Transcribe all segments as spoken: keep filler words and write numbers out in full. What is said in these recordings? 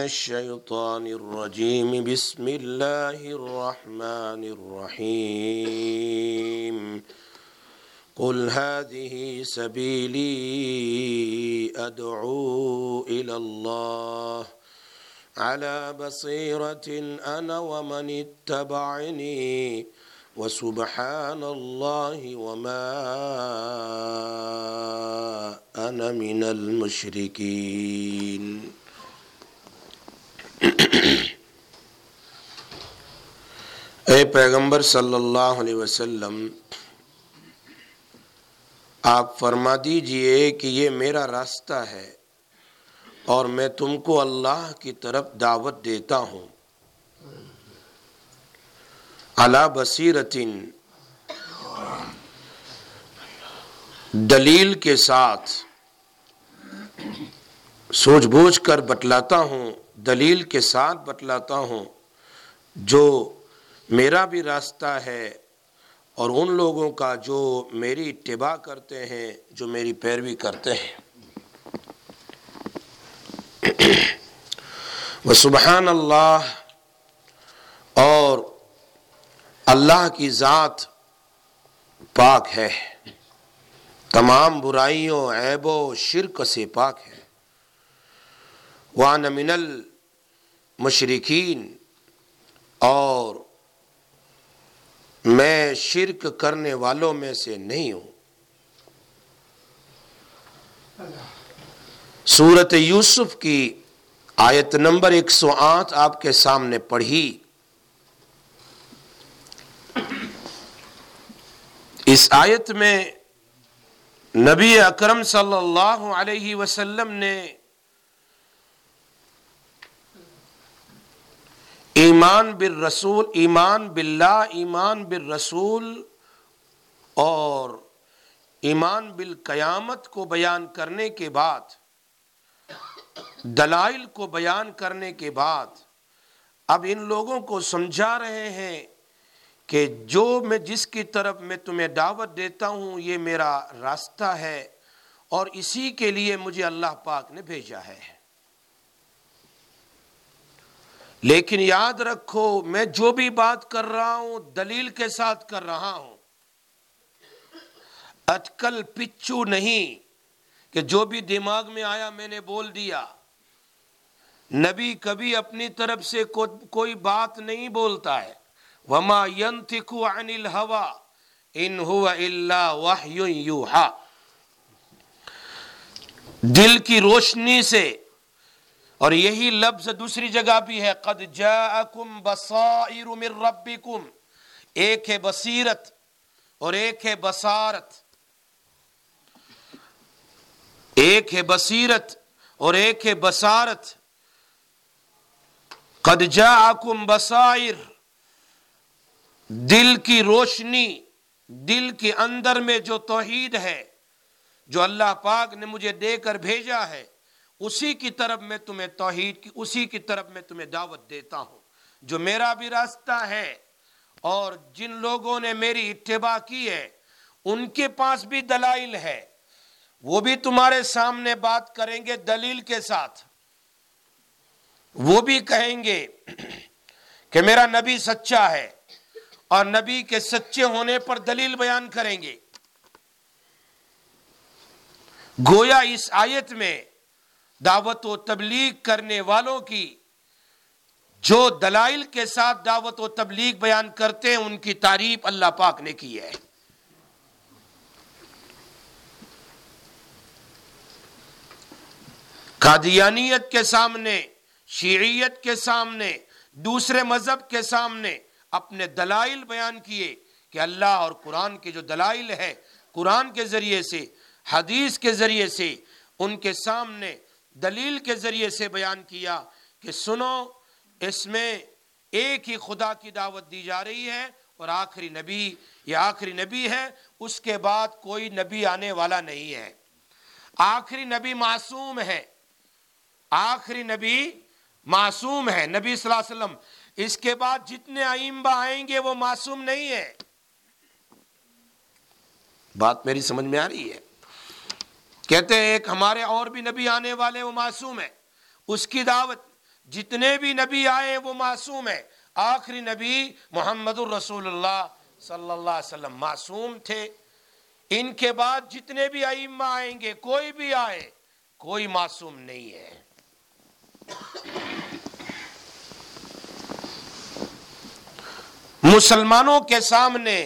الشيطان الرجيم بسم الله الرحمن الرحيم قل هذه سبيلي أدعو إلى الله على بصيرة أنا ومن اتبعني وسبحان الله وما أنا من المشركين۔ اے پیغمبر صلی اللہ علیہ وسلم، آپ فرما دیجئے کہ یہ میرا راستہ ہے اور میں تم کو اللہ کی طرف دعوت دیتا ہوں، علی بصیرتن، دلیل کے ساتھ سوچ بوجھ کر بتلاتا ہوں، دلیل کے ساتھ بتلاتا ہوں جو میرا بھی راستہ ہے اور ان لوگوں کا جو میری اتباع کرتے ہیں، جو میری پیروی کرتے ہیں۔ وسبحان اللہ، اور اللہ کی ذات پاک ہے، تمام برائیوں، عیبوں، شرک سے پاک ہے۔ وَأَنَا مِنَ الْمُشْرِكِينَ، اور میں شرک کرنے والوں میں سے نہیں ہوں۔ سورۃ یوسف کی آیت نمبر ایک سو آٹھ آپ کے سامنے پڑھی۔ اس آیت میں نبی اکرم صلی اللہ علیہ وسلم نے ایمان بالرسول، ایمان باللہ، ایمان بالرسول اور ایمان بالقیامت کو بیان کرنے کے بعد، دلائل کو بیان کرنے کے بعد، اب ان لوگوں کو سمجھا رہے ہیں کہ جو میں جس کی طرف میں تمہیں دعوت دیتا ہوں یہ میرا راستہ ہے اور اسی کے لیے مجھے اللہ پاک نے بھیجا ہے۔ لیکن یاد رکھو، میں جو بھی بات کر رہا ہوں دلیل کے ساتھ کر رہا ہوں، اٹکل پچو نہیں کہ جو بھی دماغ میں آیا میں نے بول دیا۔ نبی کبھی اپنی طرف سے کوئی بات نہیں بولتا ہے۔ وَمَا يَنْتِقُ عَنِ الْهَوَىٰ إِنْ هُوَ إِلَّا وَحْيٌ يُوحَىٰ، دل کی روشنی سے، اور یہی لفظ دوسری جگہ بھی ہے، قَدْ جَاءَكُمْ بَصَائِرُ مِن رَبِّكُمْ، ایک ہے بصیرت اور ایک ہے بصارت، ایک ہے بصیرت اور ایک ہے بصارت۔ قَدْ جَاءَكُمْ بَصَائِرُ، دل کی روشنی، دل کے اندر میں جو توحید ہے، جو اللہ پاک نے مجھے دے کر بھیجا ہے، اسی کی طرف میں تمہیں توحید کی، اسی کی طرف میں تمہیں دعوت دیتا ہوں، جو میرا بھی راستہ ہے۔ اور جن لوگوں نے میری اتباع کی ہے ان کے پاس بھی دلائل ہے، وہ بھی تمہارے سامنے بات کریں گے دلیل کے ساتھ، وہ بھی کہیں گے کہ میرا نبی سچا ہے، اور نبی کے سچے ہونے پر دلیل بیان کریں گے۔ گویا اس آیت میں دعوت و تبلیغ کرنے والوں کی جو دلائل کے ساتھ دعوت و تبلیغ بیان کرتے ہیں ان کی تعریف اللہ پاک نے کی ہے۔ قادیانیت کے سامنے، شیعیت کے سامنے، دوسرے مذہب کے سامنے اپنے دلائل بیان کیے کہ اللہ اور قرآن کے جو دلائل ہے، قرآن کے ذریعے سے، حدیث کے ذریعے سے، ان کے سامنے دلیل کے ذریعے سے بیان کیا کہ سنو، اس میں ایک ہی خدا کی دعوت دی جا رہی ہے اور آخری نبی یہ آخری نبی ہے، اس کے بعد کوئی نبی آنے والا نہیں ہے۔ آخری نبی معصوم ہے، آخری نبی معصوم ہے نبی صلی اللہ علیہ وسلم۔ اس کے بعد جتنے ائمہ آئیں گے وہ معصوم نہیں ہے۔ بات میری سمجھ میں آ رہی ہے؟ کہتے ہیں ایک ہمارے اور بھی نبی آنے والے وہ معصوم ہے، اس کی دعوت جتنے بھی نبی آئے وہ معصوم ہیں، آخری نبی محمد الرسول اللہ صلی اللہ علیہ وسلم معصوم تھے۔ ان کے بعد جتنے بھی ائمہ آئیں گے، کوئی بھی آئے، کوئی معصوم نہیں ہے۔ مسلمانوں کے سامنے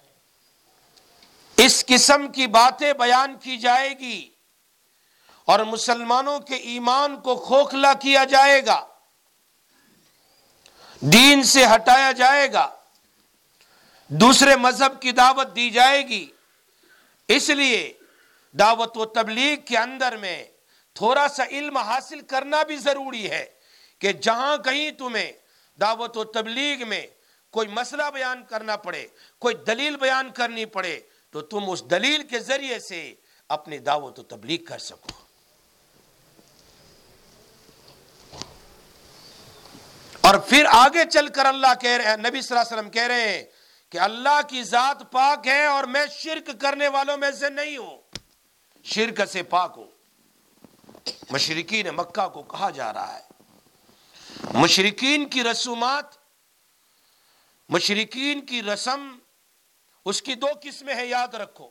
اس قسم کی باتیں بیان کی جائے گی اور مسلمانوں کے ایمان کو کھوکھلا کیا جائے گا، دین سے ہٹایا جائے گا، دوسرے مذہب کی دعوت دی جائے گی۔ اس لیے دعوت و تبلیغ کے اندر میں تھوڑا سا علم حاصل کرنا بھی ضروری ہے کہ جہاں کہیں تمہیں دعوت و تبلیغ میں کوئی مسئلہ بیان کرنا پڑے، کوئی دلیل بیان کرنی پڑے، تو تم اس دلیل کے ذریعے سے اپنی دعوت و تبلیغ کر سکو۔ اور پھر آگے چل کر اللہ کہہ رہے ہیں، نبی صلی اللہ علیہ وسلم کہہ رہے ہیں کہ اللہ کی ذات پاک ہے اور میں شرک کرنے والوں میں سے نہیں ہوں، شرک سے پاک ہوں۔ مشرکین مکہ کو کہا جا رہا ہے، مشرکین کی رسومات، مشرکین کی رسم، اس کی دو قسمیں ہیں، یاد رکھو۔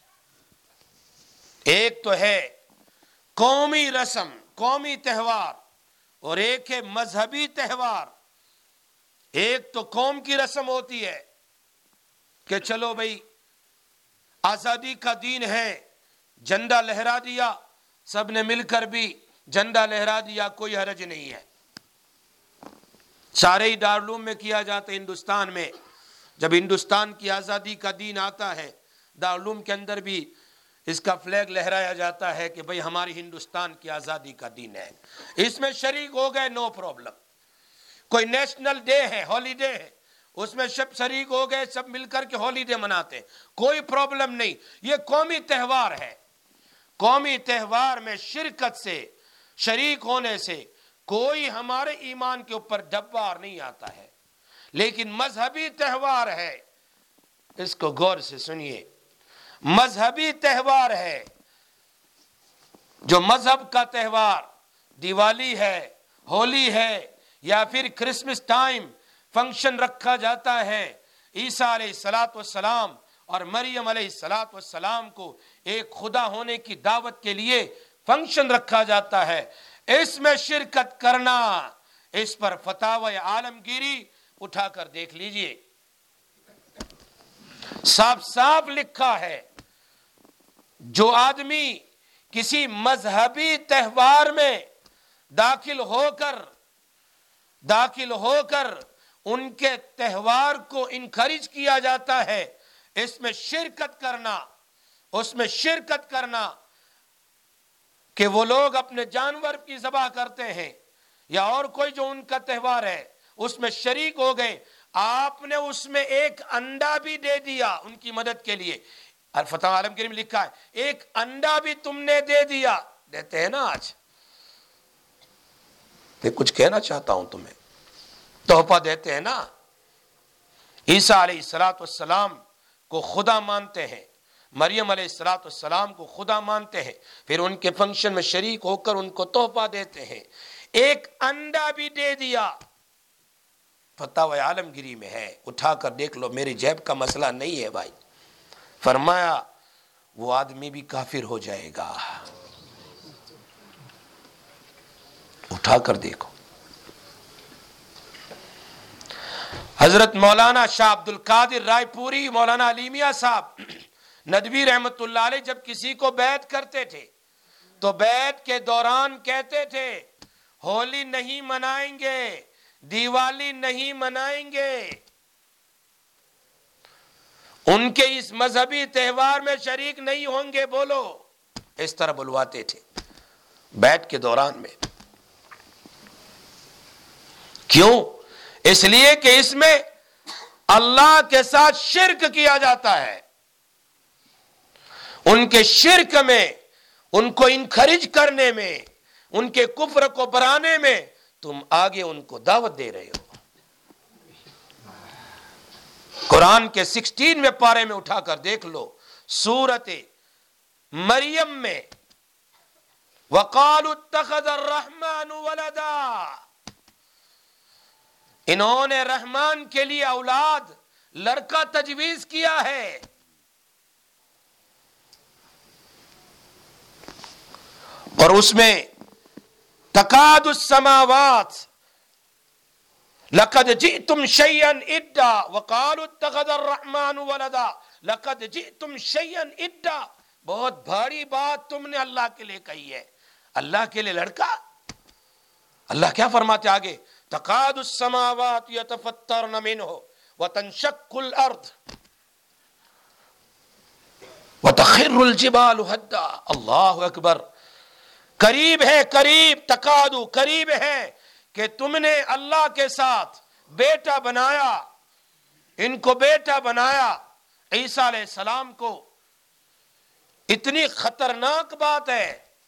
ایک تو ہے قومی رسم، قومی تہوار، اور ایک ہے مذہبی تہوار۔ ایک تو قوم کی رسم ہوتی ہے کہ چلو بھائی آزادی کا دین ہے، جھنڈا لہرا دیا، سب نے مل کر بھی جھنڈا لہرا دیا، کوئی حرج نہیں ہے۔ سارے ہی دارالعلوم میں کیا جاتا ہے ہندوستان میں۔ جب ہندوستان کی آزادی کا دن آتا ہے، دارالعلوم کے اندر بھی اس کا فلیگ لہرایا جاتا ہے کہ بھئی ہماری ہندوستان کی آزادی کا دن ہے، اس میں شریک ہو گئے، نو پرابلم۔ کوئی نیشنل ڈے ہے، ہالیڈے ہے، اس میں سب شریک ہو گئے، سب مل کر کے ہالیڈے مناتے ہیں، کوئی پرابلم نہیں۔ یہ قومی تہوار ہے، قومی تہوار میں شرکت سے، شریک ہونے سے کوئی ہمارے ایمان کے اوپر ڈبار نہیں آتا ہے۔ لیکن مذہبی تہوار ہے، اس کو غور سے سنیے، مذہبی تہوار ہے، جو مذہب کا تہوار دیوالی ہے، ہولی ہے، یا پھر کرسمس ٹائم فنکشن رکھا جاتا ہے، عیسیٰ علیہ الصلوۃ والسلام اور مریم علیہ الصلوۃ والسلام کو ایک خدا ہونے کی دعوت کے لیے فنکشن رکھا جاتا ہے، اس میں شرکت کرنا، اس پر فتاوی عالمگیری اٹھا کر دیکھ لیجئے، صاف صاف لکھا ہے، جو آدمی کسی مذہبی تہوار میں داخل ہو کر داخل ہو کر ان کے تہوار کو انکریج کیا جاتا ہے، اس میں شرکت کرنا، اس میں شرکت کرنا کہ وہ لوگ اپنے جانور کی ذبح کرتے ہیں یا اور کوئی جو ان کا تہوار ہے اس میں شریک ہو گئے، آپ نے اس میں ایک انڈا بھی دے دیا ان کی مدد کے لیے۔ الفتاوی عالمگیری میں لکھا ہے ایک انڈا بھی تم نے دے دیا، دیتے ہیں نا آج، میں کچھ کہنا چاہتا ہوں تمہیں، تحفہ دیتے ہیں نا۔ عیسیٰ علیہ الصلوۃ والسلام کو خدا مانتے ہیں، مریم علیہ الصلوۃ والسلام کو خدا مانتے ہیں، پھر ان کے فنکشن میں شریک ہو کر ان کو تحفہ دیتے ہیں، ایک انڈا بھی دے دیا۔ فتاوی عالمگیری میں ہے، اٹھا کر دیکھ لو، میری جیب کا مسئلہ نہیں ہے بھائی۔ فرمایا وہ آدمی بھی کافر ہو جائے گا، اٹھا کر دیکھو۔ حضرت مولانا شاہ عبد القادر رائے پوری، مولانا علی میاں صاحب ندوی رحمت اللہ علیہ جب کسی کو بیعت کرتے تھے تو بیعت کے دوران کہتے تھے ہولی نہیں منائیں گے، دیوالی نہیں منائیں گے، ان کے اس مذہبی تہوار میں شریک نہیں ہوں گے، بولو، اس طرح بلواتے تھے بیعت کے دوران میں۔ کیوں؟ اس لیے کہ اس میں اللہ کے ساتھ شرک کیا جاتا ہے، ان کے شرک میں، ان کو انکریج کرنے میں، ان کے کفر کو بڑھانے میں تم آگے ان کو دعوت دے رہے ہو۔ قرآن کے سکسٹین میں پارے میں اٹھا کر دیکھ لو، سورت مریم میں وَقَالُوا اتَّخَذَ الرَّحْمَنُ وَلَدًا، انہوں نے رحمان کے لیے اولاد لڑکا تجویز کیا ہے. اور اس میں تکاد السماوات لقد جئتم شيئا ادا وقالوا اتخذ الرحمن ولدا لقد جئتم شيئا ادا. بہت بھاری بات تم نے اللہ کے لیے کہی ہے. اللہ کے لیے لڑکا. اللہ کیا فرماتے آگے؟ تکاد السماوات يتفطرن منه وتنشق الارض وتخر الجبال هدا. اللہ اکبر. قریب ہے، قریب، تقادو قریب ہے کہ تم نے اللہ کے ساتھ بیٹا بنایا. ان کو بیٹا بنایا عیسیٰ علیہ السلام کو. اتنی خطرناک بات ہے.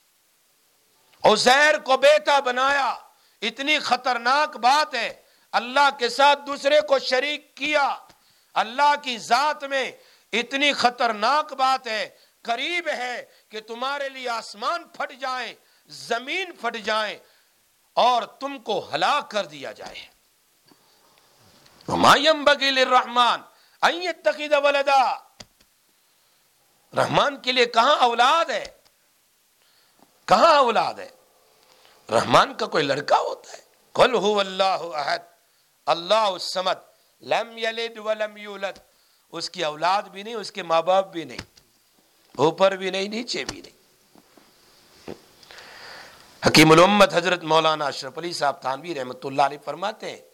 عزیر کو بیٹا بنایا، اتنی خطرناک بات ہے. اللہ کے ساتھ دوسرے کو شریک کیا، اللہ کی ذات میں اتنی خطرناک بات ہے. قریب ہے کہ تمہارے لیے آسمان پھٹ جائیں، زمین پھٹ جائیں اور تم کو ہلاک کر دیا جائے. وَمَا يَنبَغِي لِلرَّحْمَنِ أَن يَتَّخِذَ وَلَدًا. رحمان کے لیے کہاں اولاد ہے؟ کہاں اولاد ہے؟ رحمان کا کوئی لڑکا ہوتا ہے؟ قُلْ هُوَ اللَّهُ أَحَدٌ اللَّهُ الصَّمَدُ لَمْ يَلِدْ وَلَمْ يُولَدْ. اس کی اولاد بھی نہیں، اس کے ماں باپ بھی نہیں، اوپر بھی نہیں، نیچے بھی نہیں. حکیم الامت حضرت مولانا اشرف علی صاحب تھانوی رحمۃ اللہ علیہ فرماتے ہیں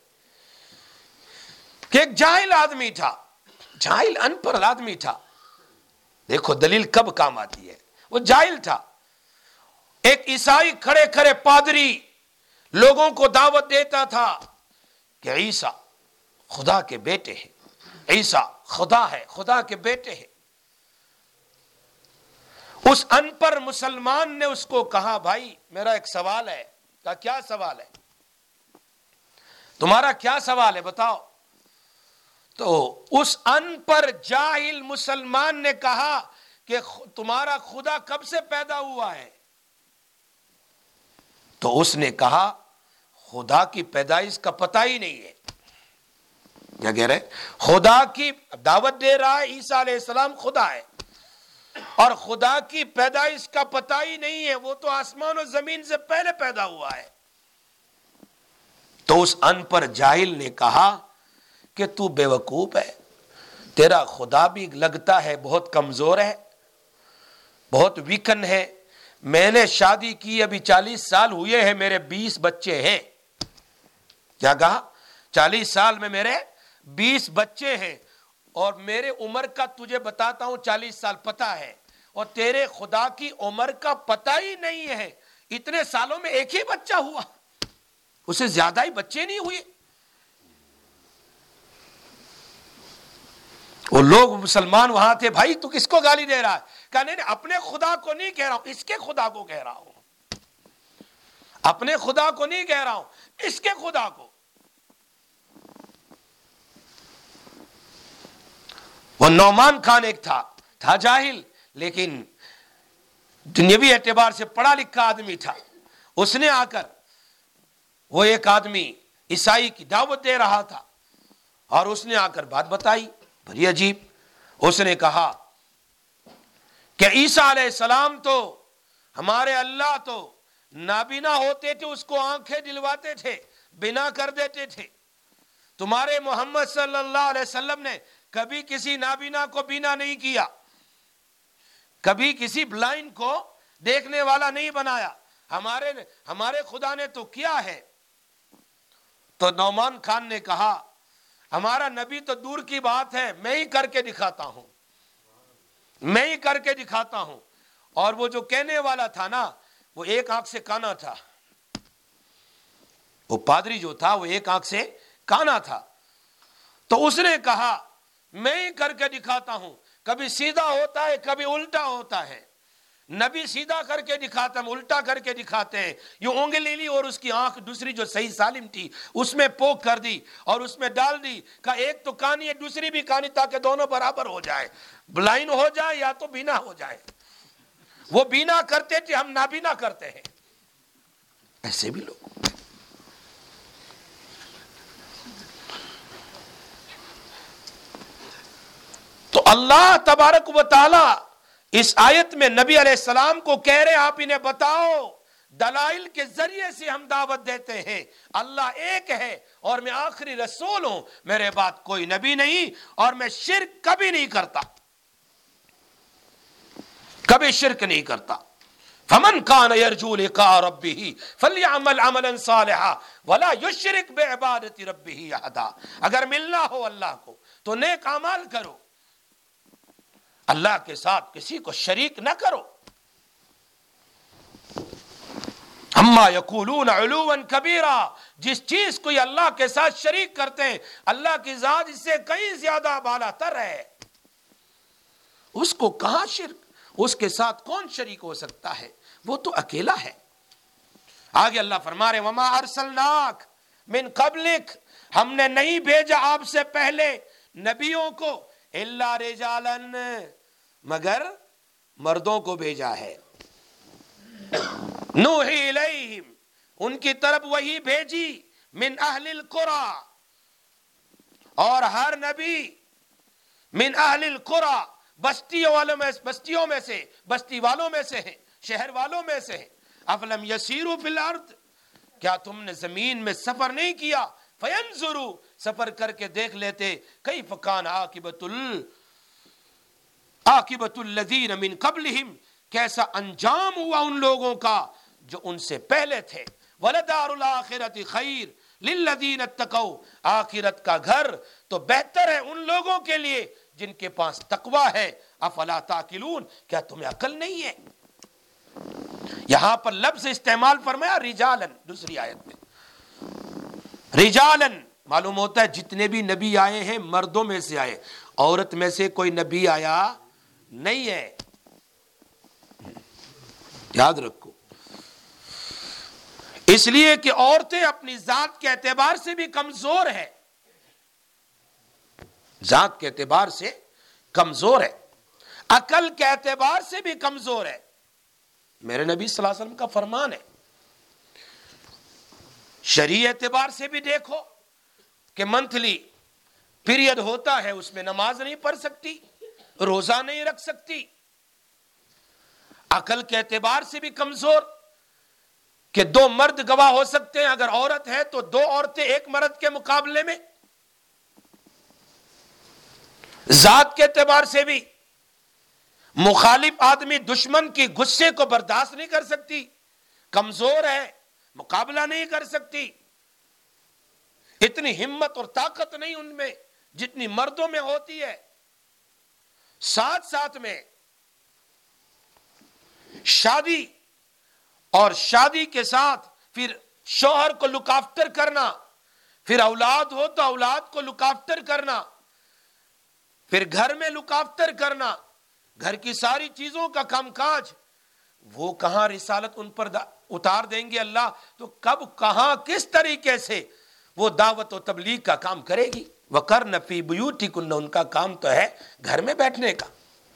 کہ ایک جاہل آدمی تھا، جاہل ان پڑھ آدمی تھا. دیکھو دلیل کب کام آتی ہے. وہ جاہل تھا. ایک عیسائی کھڑے کھڑے پادری لوگوں کو دعوت دیتا تھا کہ عیسیٰ خدا کے بیٹے ہیں، عیسیٰ خدا ہے، خدا کے بیٹے ہیں. اس ان پر مسلمان نے اس کو کہا بھائی میرا ایک سوال ہے. کہا کیا سوال ہے؟ تمہارا کیا سوال ہے بتاؤ. تو اس ان پر جاہل مسلمان نے کہا کہ تمہارا خدا کب سے پیدا ہوا ہے؟ تو اس نے کہا خدا کی پیدائش کا پتہ ہی نہیں ہے. کیا کہہ رہے؟ خدا کی دعوت دے رہا ہے عیسیٰ علیہ السلام خدا ہے اور خدا کی پیدائش کا پتہ ہی نہیں ہے، وہ تو آسمان و زمین سے پہلے پیدا ہوا ہے. تو اس ان پر جاہل نے کہا کہ تو بے وقوف ہے، تیرا خدا بھی لگتا ہے بہت کمزور ہے، بہت ویکن ہے. میں نے شادی کی ابھی چالیس سال ہوئے ہیں، میرے بیس بچے ہیں. کیا کہا؟ چالیس سال میں میرے بیس بچے ہیں اور میرے عمر کا تجھے بتاتا ہوں چالیس سال پتہ ہے اور تیرے خدا کی عمر کا پتہ ہی نہیں ہے. اتنے سالوں میں ایک ہی بچہ ہوا، اسے زیادہ ہی بچے نہیں ہوئے. وہ لوگ مسلمان وہاں تھے. بھائی تو کس کو گالی دے رہا ہے؟ کہا نہیں نہیں اپنے خدا کو نہیں کہہ رہا ہوں، اس کے خدا کو کہہ رہا ہوں. اپنے خدا کو نہیں کہہ رہا ہوں، اس کے خدا کو. وہ نعمان خان ایک تھا تھا جاہل لیکن دنیاوی اعتبار سے پڑھا لکھا آدمی تھا. اس نے آ کر وہ ایک آدمی عیسائی کی دعوت دے رہا تھا اور اس نے آ کر بات بتائی بڑی عجیب. اس نے کہا کہ عیسیٰ علیہ السلام تو ہمارے اللہ تو نابینا ہوتے تھے، اس کو آنکھیں دلواتے تھے، بنا کر دیتے تھے. تمہارے محمد صلی اللہ علیہ وسلم نے کبھی کسی نابینا کو بینا نہیں کیا، کبھی کسی بلائنڈ کو دیکھنے والا نہیں بنایا. ہمارے ہمارے خدا نے تو کیا ہے. تو نعمان خان نے کہا ہمارا نبی تو دور کی بات ہے، میں ہی کر کے دکھاتا ہوں، میں ہی کر کے دکھاتا ہوں. اور وہ جو کہنے والا تھا نا وہ ایک آنکھ سے کانا تھا. وہ پادری جو تھا وہ ایک آنکھ سے کانا تھا. تو اس نے کہا میں ہی کر کے دکھاتا ہوں. کبھی سیدھا ہوتا ہے کبھی الٹا ہوتا ہے. نبی سیدھا کر کے دکھاتا ہم الٹا کر کے دکھاتے ہیں. یہ انگلی لی اور اس کی آنکھ دوسری جو صحیح سالم تھی اس میں پوک کر دی اور اس میں ڈال دی. کہا ایک تو کانی ہے دوسری بھی کانی تاکہ دونوں برابر ہو جائے، بلائنڈ ہو جائے یا تو بینا ہو جائے. وہ بینا کرتے تھے، ہم نابینا کرتے ہیں. ایسے بھی لوگ اللہ तबारक व तआला इस आयत में नबी अलैहिस्सलाम को कह रहे आप इन्हें बताओ, दलाइल के जरिए से हम दावत देते हैं अल्लाह एक है और मैं आखिरी रसूल हूं, मेरे बाद कोई नबी नहीं और मैं शिर्क कभी नहीं करता, कभी शिर्क नहीं करता। फमन कान यरजू लिका रब्बिही फलयअमल अमलन सालिहा वला युशरिक बिइबादति रब्बिही अहदा। अगर मिलना हो अल्लाह को तो नेक अमाल करो, अल्लाह के साथ किसी को शरीक न करो। अम्मा यकूलून उलूवन कबीरा, जिस चीज को ये अल्लाह के साथ शरीक करते हैं अल्लाह की जात इससे कहीं ज्यादा बालातर है, उसको कहां शिर्क, उसके साथ कौन शरीक हो सकता है, वो तो अकेला है। आगे अल्लाह फरमा रहे वमा अरसलनाक मिन कबलिक, हमने नहीं भेजा आपसे पहले नबियों को इल्ला रिजालन, मगर मर्दों को भेजा है। नूही इलैहिम, उनकी तरफ वही भेजी, मिन अहलिल कुरा, और हर नबी मिन अहलिल कुरा, बस्तियों वालों में बस्तियों में से बस्ती वालों में से है, शहर वालों में से है। अफलम यसीरू फिल अर्द, क्या तुमने जमीन में सफर नहीं किया, फयंजुरू, सफर करके देख लेते, कैफ कान आकिबतुल आकिबतुल लज़ीन मिन क़ब्लिहिम, कैसा अंजाम हुआ उन लोगों का जो उनसे पहले थे। वलदारुल आखिरति खैर लिल्लज़ीन इत्तक़ौ, आखिरत का घर तो बेहतर है उन लोगों के लिए जिनके पास तकवा है। अफला ताकिलून, क्या तुम्हें अकल नहीं है। यहां पर लफ्ज इस्तेमाल फरमाया रिजालन, दूसरी आयत में रिजालन, मालूम होता है जितने भी नबी आए हैं मर्दों में से आए, औरत में से कोई नबी आया नहीं है, याद रखो। इसलिए कि औरतें अपनी जात के एतबार से भी कमजोर है, जात के एतबार से कमजोर है, अकल के एतबार से भी कमजोर है। मेरे नबी सल्लल्लाहु अलैहि वसल्लम का फरमान है, शरीय एतबार से भी देखो कि मंथली पीरियड होता है, उसमें नमाज नहीं पढ़ सकती, रोजा नहीं रख सकती। अकल के एतबार से भी कमजोर कि दो मर्द गवाह हो सकते हैं, अगर औरत है तो दो औरतें एक मर्द के मुकाबले में। जात के एतबार से भी मुखालिफ आदमी दुश्मन की गुस्से को बर्दाश्त नहीं कर सकती, कमजोर है, मुकाबला नहीं कर सकती, इतनी हिम्मत और ताकत नहीं उनमें जितनी मर्दों में होती है। साथ साथ में शादी और शादी के साथ फिर शौहर को लुक आफ्टर करना, फिर औलाद हो तो औलाद को लुक आफ्टर करना, फिर घर में लुक आफ्टर करना, घर की सारी चीजों का कामकाज, वो कहां रिसालत उन पर उतार देंगे अल्लाह, तो कब कहां किस तरीके से वो दावत और तबलीग का काम करेगी। वकरन फी बुयूतिकुन्न, उनका काम तो है घर में बैठने का।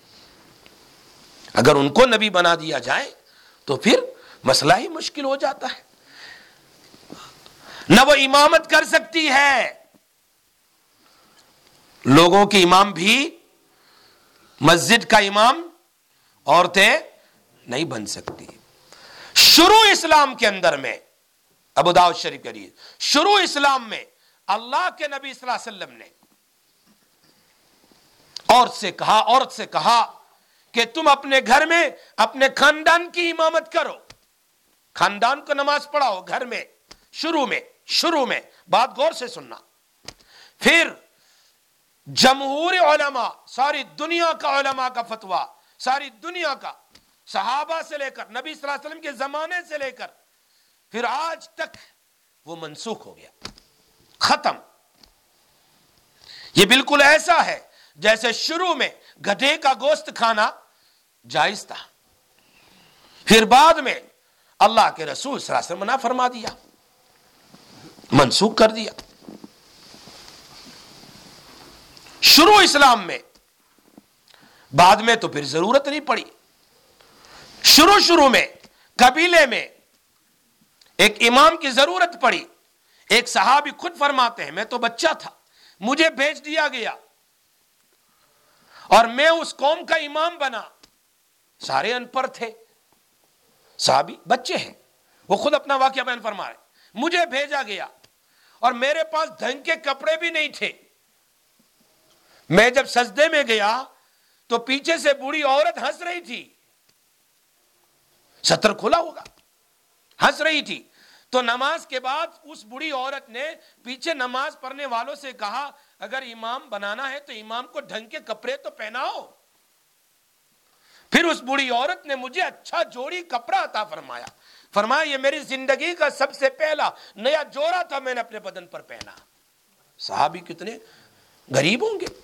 अगर उनको नबी बना दिया जाए तो फिर मसला ही मुश्किल हो जाता है। न वो इमामत कर सकती है, लोगों की इमाम भी, मस्जिद का इमाम औरतें नहीं बन सकती। शुरू इस्लाम के अंदर में, अबू दाऊद शरीफ की हदीस, शुरू इस्लाम में अल्लाह के नबी सल्लल्लाहु अलैहि वसल्लम ने औरत से कहा औरत से कहा कि तुम अपने घर में अपने खानदान की इमामत करो, खानदान को नमाज पढ़ाओ घर में। शुरू में शुरू में बात गौर से सुनना। फिर जमहूर उलमा, सारी दुनिया का उलमा का फतवा, सारी दुनिया का, सहाबा से लेकर नबी सल्लल्लाहु अलैहि वसल्लम के जमाने से लेकर फिर आज तक वो मनसूख हो गया, खत्म। ये बिल्कुल ऐसा है जैसे शुरू में गधे का गोश्त खाना जायज था, फिर बाद में अल्लाह के रसूल सल्लल्लाहु अलैहि वसल्लम मना फरमा दिया, मनसूख कर दिया। शुरू इस्लाम में, बाद में तो फिर जरूरत नहीं पड़ी। शुरू शुरू में कबीले में एक इमाम की जरूरत पड़ी। एक सहाबी खुद फरमाते हैं, मैं तो बच्चा था, मुझे भेज दिया गया اور میں اس قوم کا امام بنا. سارے ان پڑھ تھے, صحابی بچے ہیں, وہ خود اپنا واقعہ بیان فرما رہے, مجھے بھیجا گیا اور میرے پاس ڈھنگ کے کپڑے بھی نہیں تھے. میں جب سجدے میں گیا تو پیچھے سے بوڑھی عورت ہنس رہی تھی, ستر کھلا ہوگا, ہنس رہی تھی. تو نماز کے بعد اس بوڑھی عورت نے پیچھے نماز پڑھنے والوں سے کہا, اگر امام بنانا ہے تو امام کو ڈھنگ کے کپڑے تو پہناؤ. پھر اس بوڑھی عورت نے مجھے اچھا جوڑی کپڑا عطا فرمایا, فرمایا یہ میری زندگی کا سب سے پہلا نیا جوڑا تھا, میں نے اپنے بدن پر پہنا. صحابی کتنے غریب ہوں گے,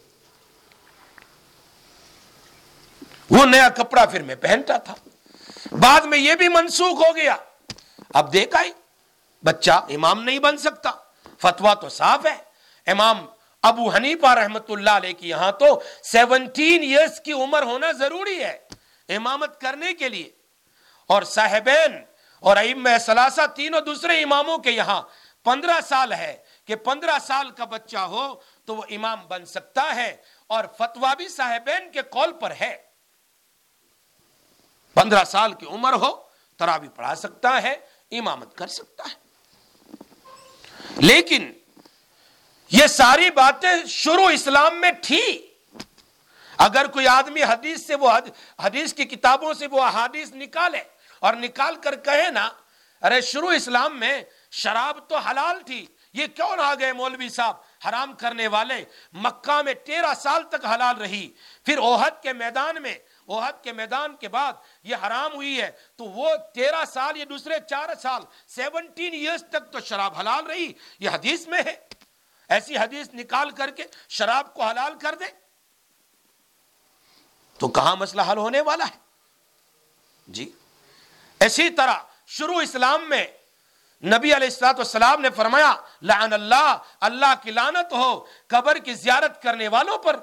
وہ نیا کپڑا پھر میں پہنتا تھا. بعد میں یہ بھی منسوخ ہو گیا. اب دیکھا ہی بچہ امام نہیں بن سکتا, فتویٰ تو صاف ہے. امام ابو حنیفہ رحمت اللہ علیہ کی یہاں تو سیونٹین ایئرس کی عمر ہونا ضروری ہے امامت کرنے کے لیے, اور صاحبین اور ائمہ ثلاثہ تینوں دوسرے اماموں کے یہاں پندرہ سال ہے کہ پندرہ سال کا بچہ ہو تو وہ امام بن سکتا ہے, اور فتویٰ بھی صاحبین کے قول پر ہے. پندرہ سال کی عمر ہو تراویح پڑھا سکتا ہے, امامت کر سکتا ہے. لیکن یہ ساری باتیں شروع اسلام میں تھی. اگر کوئی آدمی حدیث سے وہ حدیث کی کتابوں سے وہ احادیث نکالے اور نکال کر کہے نا, ارے شروع اسلام میں شراب تو حلال تھی, یہ کیوں نہ آ گئے مولوی صاحب حرام کرنے والے. مکہ میں تیرہ سال تک حلال رہی, پھر احد کے میدان میں احد کے میدان کے بعد یہ حرام ہوئی ہے, تو وہ تیرہ سال یہ دوسرے چار سال سیونٹین ایئرس تک تو شراب حلال رہی, یہ حدیث میں ہے. ایسی حدیث نکال کر کے شراب کو حلال کر دے تو کہاں مسئلہ حل ہونے والا ہے جی. اسی طرح شروع اسلام میں نبی علیہ الصلوۃ والسلام نے فرمایا, لعن اللہ, اللہ کی لعنت ہو قبر کی زیارت کرنے والوں پر.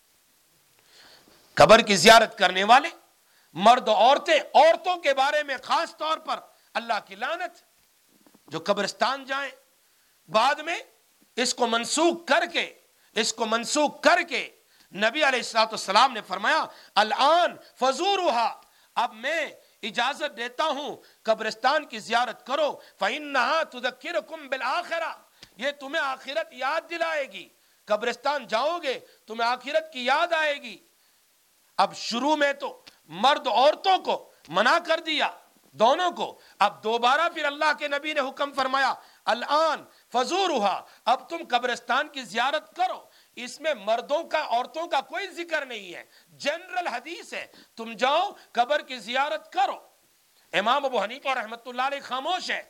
قبر کی زیارت کرنے والے مرد و عورتیں, عورتوں کے بارے میں خاص طور پر اللہ کی لعنت, جو قبرستان جائیں. بعد میں اس کو منسوخ کر کے اس کو منسوخ کر کے نبی علیہ الصلوۃ والسلام نے فرمایا, الآن فزورها, اب میں اجازت دیتا ہوں قبرستان کی زیارت کرو, فإنها تذکرکم بالآخرہ, یہ تمہیں آخرت یاد دلائے گی. قبرستان جاؤ گے تمہیں آخرت کی یاد آئے گی. اب شروع میں تو مرد عورتوں کو منع کر دیا, دونوں کو. اب دوبارہ پھر اللہ کے نبی نے حکم فرمایا, الآن فزورها, اب تم قبرستان کی زیارت کرو. اس میں مردوں کا عورتوں کا کوئی ذکر نہیں ہے, جنرل حدیث ہے, تم جاؤ قبر کی زیارت کرو. امام ابو حنیفہ رحمت اللہ علیہ خاموش ہے,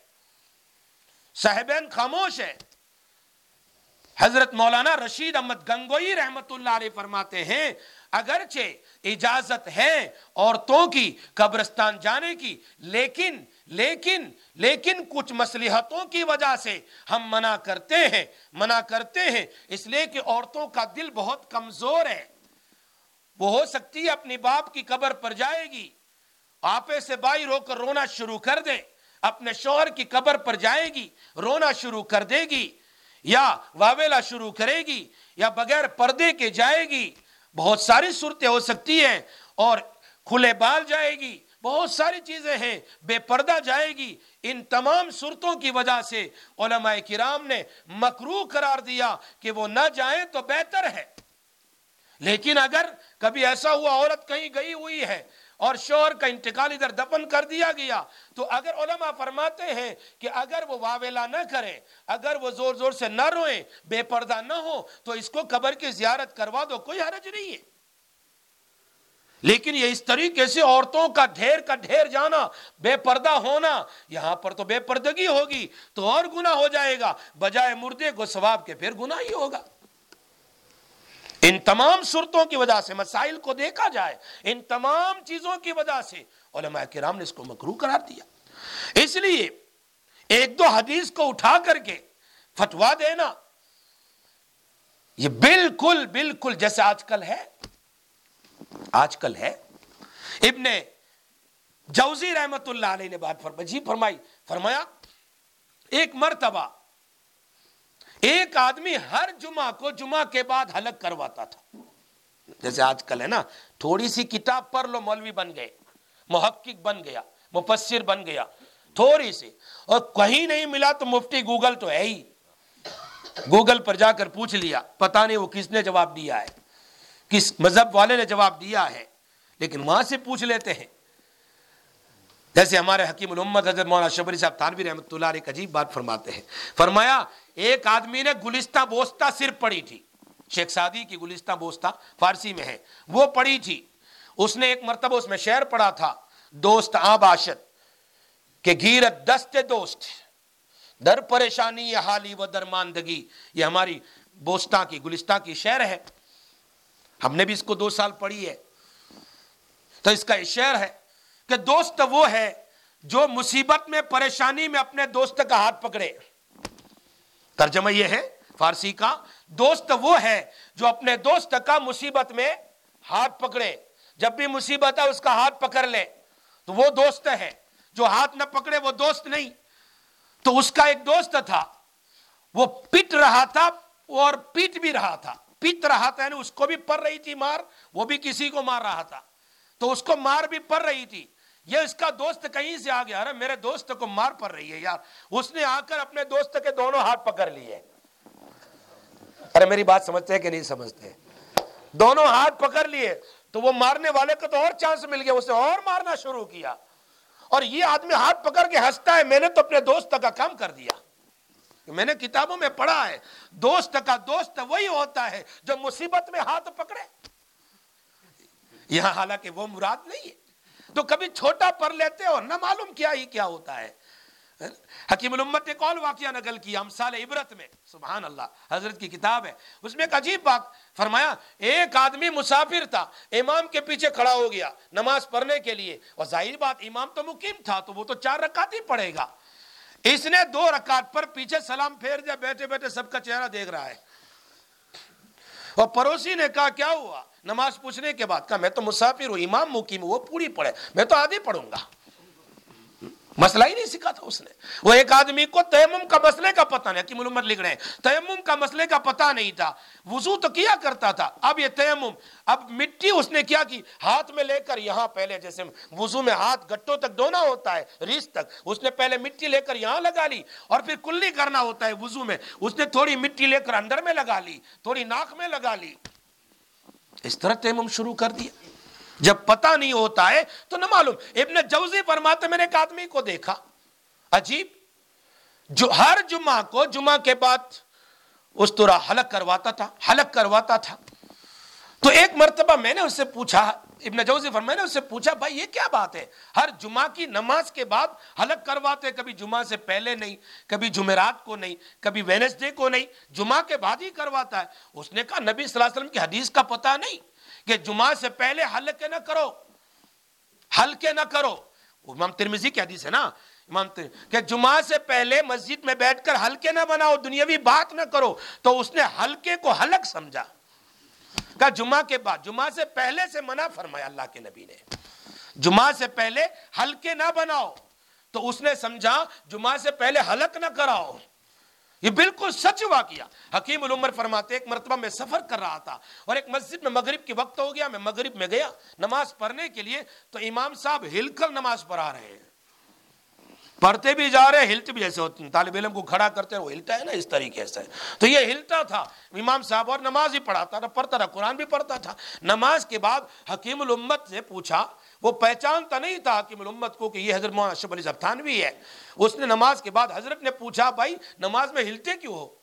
صاحبین خاموش ہے. حضرت مولانا رشید احمد گنگوئی رحمت اللہ علیہ فرماتے ہیں, اگرچہ اجازت ہے عورتوں کی قبرستان جانے کی, لیکن لیکن لیکن کچھ مصلحتوں کی وجہ سے ہم منع کرتے ہیں منع کرتے ہیں اس لیے کہ عورتوں کا دل بہت کمزور ہے. وہ ہو سکتی ہے اپنی باپ کی قبر پر جائے گی, آپے سے بائی رو کر رونا شروع کر دے, اپنے شوہر کی قبر پر جائے گی رونا شروع کر دے گی, یا واویلا شروع کرے گی, یا بغیر پردے کے جائے گی. بہت ساری صورتیں ہو سکتی ہیں, اور کھلے بال جائے گی, بہت ساری چیزیں ہیں, بے پردہ جائے گی. ان تمام صورتوں کی وجہ سے علماء کرام نے مکروہ قرار دیا کہ وہ نہ جائیں تو بہتر ہے. لیکن اگر کبھی ایسا ہوا عورت کہیں گئی ہوئی ہے اور شوہر کا انتقال ادھر دفن کر دیا گیا, تو اگر علماء فرماتے ہیں کہ اگر وہ واویلا نہ کریں, اگر وہ زور زور سے نہ روئیں, بے پردہ نہ ہو, تو اس کو قبر کی زیارت کروا دو, کوئی حرج نہیں ہے. لیکن یہ اس طریقے سے عورتوں کا ڈھیر کا ڈھیر جانا, بے پردہ ہونا, یہاں پر تو بے پردگی ہوگی تو اور گناہ ہو جائے گا, بجائے مردے کو ثواب کے پھر گناہ ہی ہوگا. ان تمام صورتوں کی وجہ سے مسائل کو دیکھا جائے, ان تمام چیزوں کی وجہ سے علماء کرام نے اس کو مکروہ قرار دیا. اس لیے ایک دو حدیث کو اٹھا کر کے فتوا دینا یہ بالکل بالکل جیسے آج کل ہے آج کل ہے ابن جوزی رحمت اللہ علیہ نے بات فرمائی فرمائی فرمایا ایک مرتبہ ایک آدمی ہر جمعہ کو جمعہ کے بعد حلق کرواتا تھا. جیسے آج کل ہے نا، تھوڑی سی کتاب پڑھ لو مولوی بن گئے، محقق بن گیا، مفسر بن گیا، تھوڑی سی، اور کہیں نہیں ملا تو مفتی گوگل تو ہے ہی، گوگل پر جا کر پوچھ لیا، پتہ نہیں وہ کس نے جواب دیا ہے، کس مذہب والے نے جواب دیا ہے، لیکن وہاں سے پوچھ لیتے ہیں۔ جیسے ہمارے حکیم الامت حضرت مولانا شبری صاحب تھانوی رحمۃ اللہ علیہ ایک عجیب بات فرماتے ہیں، فرمایا ایک آدمی نے گلستہ بوستہ صرف پڑھی تھی، شیخ سعدی کی گلستہ بوستہ فارسی میں ہے، وہ پڑھی تھی، اس نے ایک مرتبہ اس میں شعر پڑھا تھا، دوست آ باشد کہ گیرت دست دوست در پریشانی یہ حالی و درماندگی، یہ ہماری بوستہ کی گلستہ کی شعر ہے، ہم نے بھی اس کو دو سال پڑھی ہے۔ تو اس کا شعر ہے کہ دوست وہ ہے جو مصیبت میں پریشانی میں اپنے دوست کا ہاتھ پکڑے، ترجمہ یہ ہے فارسی کا، دوست وہ ہے جو اپنے دوست کا مصیبت میں ہاتھ پکڑے، جب بھی مصیبت ہے اس کا ہاتھ پکڑ لے تو وہ دوست ہے، جو ہاتھ نہ پکڑے وہ دوست نہیں۔ تو اس کا ایک دوست تھا، وہ پٹ رہا تھا اور پیٹ بھی رہا تھا، پیٹ رہا تھا یعنی اس کو بھی پڑ رہی تھی مار، وہ بھی کسی کو مار رہا تھا، تو اس کو مار بھی پڑ رہی تھی، یہ اس کا دوست کہیں سے آ گیا، ارے میرے دوست کو مار پڑ رہی ہے یار، اس نے آ کر اپنے دوست کے دونوں ہاتھ پکڑ لیے۔ ارے میری بات سمجھتے ہیں کہ نہیں سمجھتے؟ دونوں ہاتھ پکڑ لیے تو وہ مارنے والے کو تو اور چانس مل گیا، اس نے اور مارنا شروع کیا، اور یہ آدمی ہاتھ پکڑ کے ہنستا ہے، میں نے تو اپنے دوست کا کام کر دیا۔ میں نے کتابوں میں پڑھا ہے دوست کا دوست وہی ہوتا ہے جو مصیبت میں ہاتھ پکڑے، یہاں حالانکہ وہ مراد نہیں ہے، تو کبھی چھوٹا پڑھ لیتے اور نہ معلوم کیا ہی کیا ہوتا ہے۔ حکیم الامت نے ایک اور واقعہ نقل کیا امثال عبرت میں، سبحان اللہ، حضرت کی کتاب ہے، اس میں ایک عجیب بات فرمایا، ایک آدمی مسافر تھا، امام کے پیچھے کھڑا ہو گیا نماز پڑھنے کے لیے، اور ظاہر بات امام تو مقیم تھا تو وہ تو چار رکعت ہی پڑھے گا، اس نے دو رکعت پر پیچھے سلام پھیر دیا، بیٹھے بیٹھے سب کا چہرہ دیکھ رہا ہے، اور پڑوسی نے کہا کیا ہوا؟ نماز پوچھنے کے بعد کہا میں تو مسافر ہوں، امام مقیم ہوں، وہ پوری پڑھے، میں تو آدھی پڑھوں گا، مسئلہ ہی نہیں سیکھا تھا اس نے۔ وہ ایک آدمی کو تیمم کا مسئلے کا پتہ نہیں، حکیم الامت لکھ رہے ہیں تیمم کا مسئلے کا پتہ نہیں تھا، وضو تو کیا کرتا تھا، اب یہ تیمم، اب مٹی اس نے کیا کی، ہاتھ میں لے کر یہاں پہلے جیسے وضو میں ہاتھ گٹوں تک دھونا ہوتا ہے ریس تک، اس نے پہلے مٹی لے کر یہاں لگا لی، اور پھر کلی کرنا ہوتا ہے وضو میں، اس نے تھوڑی مٹی لے کر اندر میں لگا لی، تھوڑی ناک میں لگا لی، اس طرح تیمم شروع کر دیا۔ جب پتہ نہیں ہوتا ہے تو نہ معلوم۔ ابن جوزی فرماتے میں نے ایک آدمی کو دیکھا عجیب، جو ہر جمعہ کو جمعہ کے بعد اس طرح حلق کرواتا تھا حلق کرواتا تھا تو ایک مرتبہ میں نے اس سے پوچھا، ابن جوزی فرماتے میں نے اس سے پوچھا بھائی یہ کیا بات ہے، ہر جمعہ کی نماز کے بعد حلق کرواتے، کبھی جمعہ سے پہلے نہیں، کبھی جمعرات کو نہیں، کبھی وینسڈے کو نہیں، جمعہ کے بعد ہی کرواتا ہے۔ اس نے کہا نبی صلی اللہ علیہ وسلم کی حدیث کا پتہ نہیں کہ جمعہ سے پہلے حلقے نہ کرو، حلقے نہ کرو، امام ترمذی کی حدیث ہے نا، امام ترمذی کہ جمعہ سے پہلے مسجد میں بیٹھ کر حلقے نہ بناؤ، دنیاوی بات نہ کرو، تو اس نے حلقے کو حلق سمجھا، کہ جمعہ کے بعد، جمعہ سے پہلے سے منع فرمایا اللہ کے نبی نے، جمعہ سے پہلے حلقے نہ بناؤ، تو اس نے سمجھا جمعہ سے پہلے حلق نہ کراؤ، یہ بالکل سچ واقعہ۔ حکیم الامت فرماتے ایک مرتبہ میں سفر کر رہا تھا اور ایک مسجد میں مغرب کے وقت ہو گیا، میں مغرب میں گیا نماز پڑھنے کے لیے، تو امام صاحب ہل کر نماز پڑھا رہے ہیں، پڑھتے بھی جا رہے، ہلتے بھی، جیسے طالب علم کو کھڑا کرتے ہیں وہ ہلتا ہے نا اس طریقے سے، تو یہ ہلتا تھا امام صاحب، اور نماز ہی پڑھاتا تھا، پڑھتا تھا، قرآن بھی پڑھتا تھا۔ نماز کے بعد حکیم الامت سے پوچھا، وہ پہچانتا نہیں تھا حکیم الامت کو کہ یہ حضرت مولانا اشرف علی صاحب تھانوی ہے، اس نے نماز کے بعد حضرت نے پوچھا بھائی نماز میں ہلتے کیوں ہو،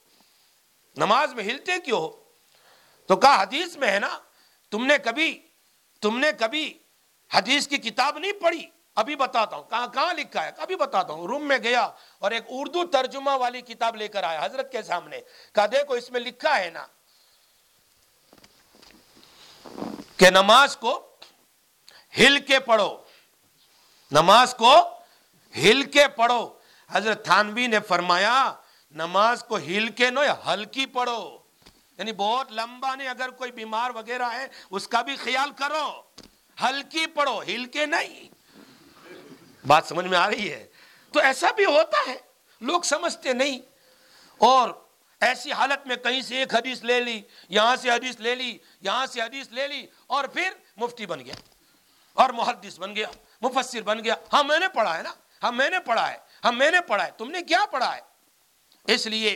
نماز میں ہلتے کیوں ہو؟ تو کہا حدیث میں ہے نا، تم نے کبھی تم نے کبھی حدیث کی کتاب نہیں پڑھی؟ ابھی بتاتا ہوں۔ کہاں کہاں لکھا ہے؟ ابھی بتاتا ہوں۔ روم میں گیا اور ایک اردو ترجمہ والی کتاب لے کر آیا حضرت کے سامنے، کہا دیکھو اس میں لکھا ہے نا کہ نماز کو ہل کے پڑھو، نماز کو ہل کے پڑھو۔ حضرت تھانوی نے فرمایا نماز کو ہل کے نو یا ہلکی پڑھو، یعنی بہت لمبا نہیں، اگر کوئی بیمار وغیرہ ہے اس کا بھی خیال کرو، ہلکی پڑھو، ہل کے نہیں۔ بات سمجھ میں آ رہی ہے؟ تو ایسا بھی ہوتا ہے، لوگ سمجھتے نہیں، اور ایسی حالت میں کہیں سے ایک حدیث لے لی، یہاں سے حدیث لے لی، یہاں سے حدیث لے لی، اور پھر مفتی بن گیا اور محدث بن گیا، مفسر بن گیا. ہاں میں نے پڑھا ہے نا، ہاں میں نے پڑھا ہے، ہاں میں نے پڑھا ہے. تم نے کیا پڑھا ہے؟ اس لیے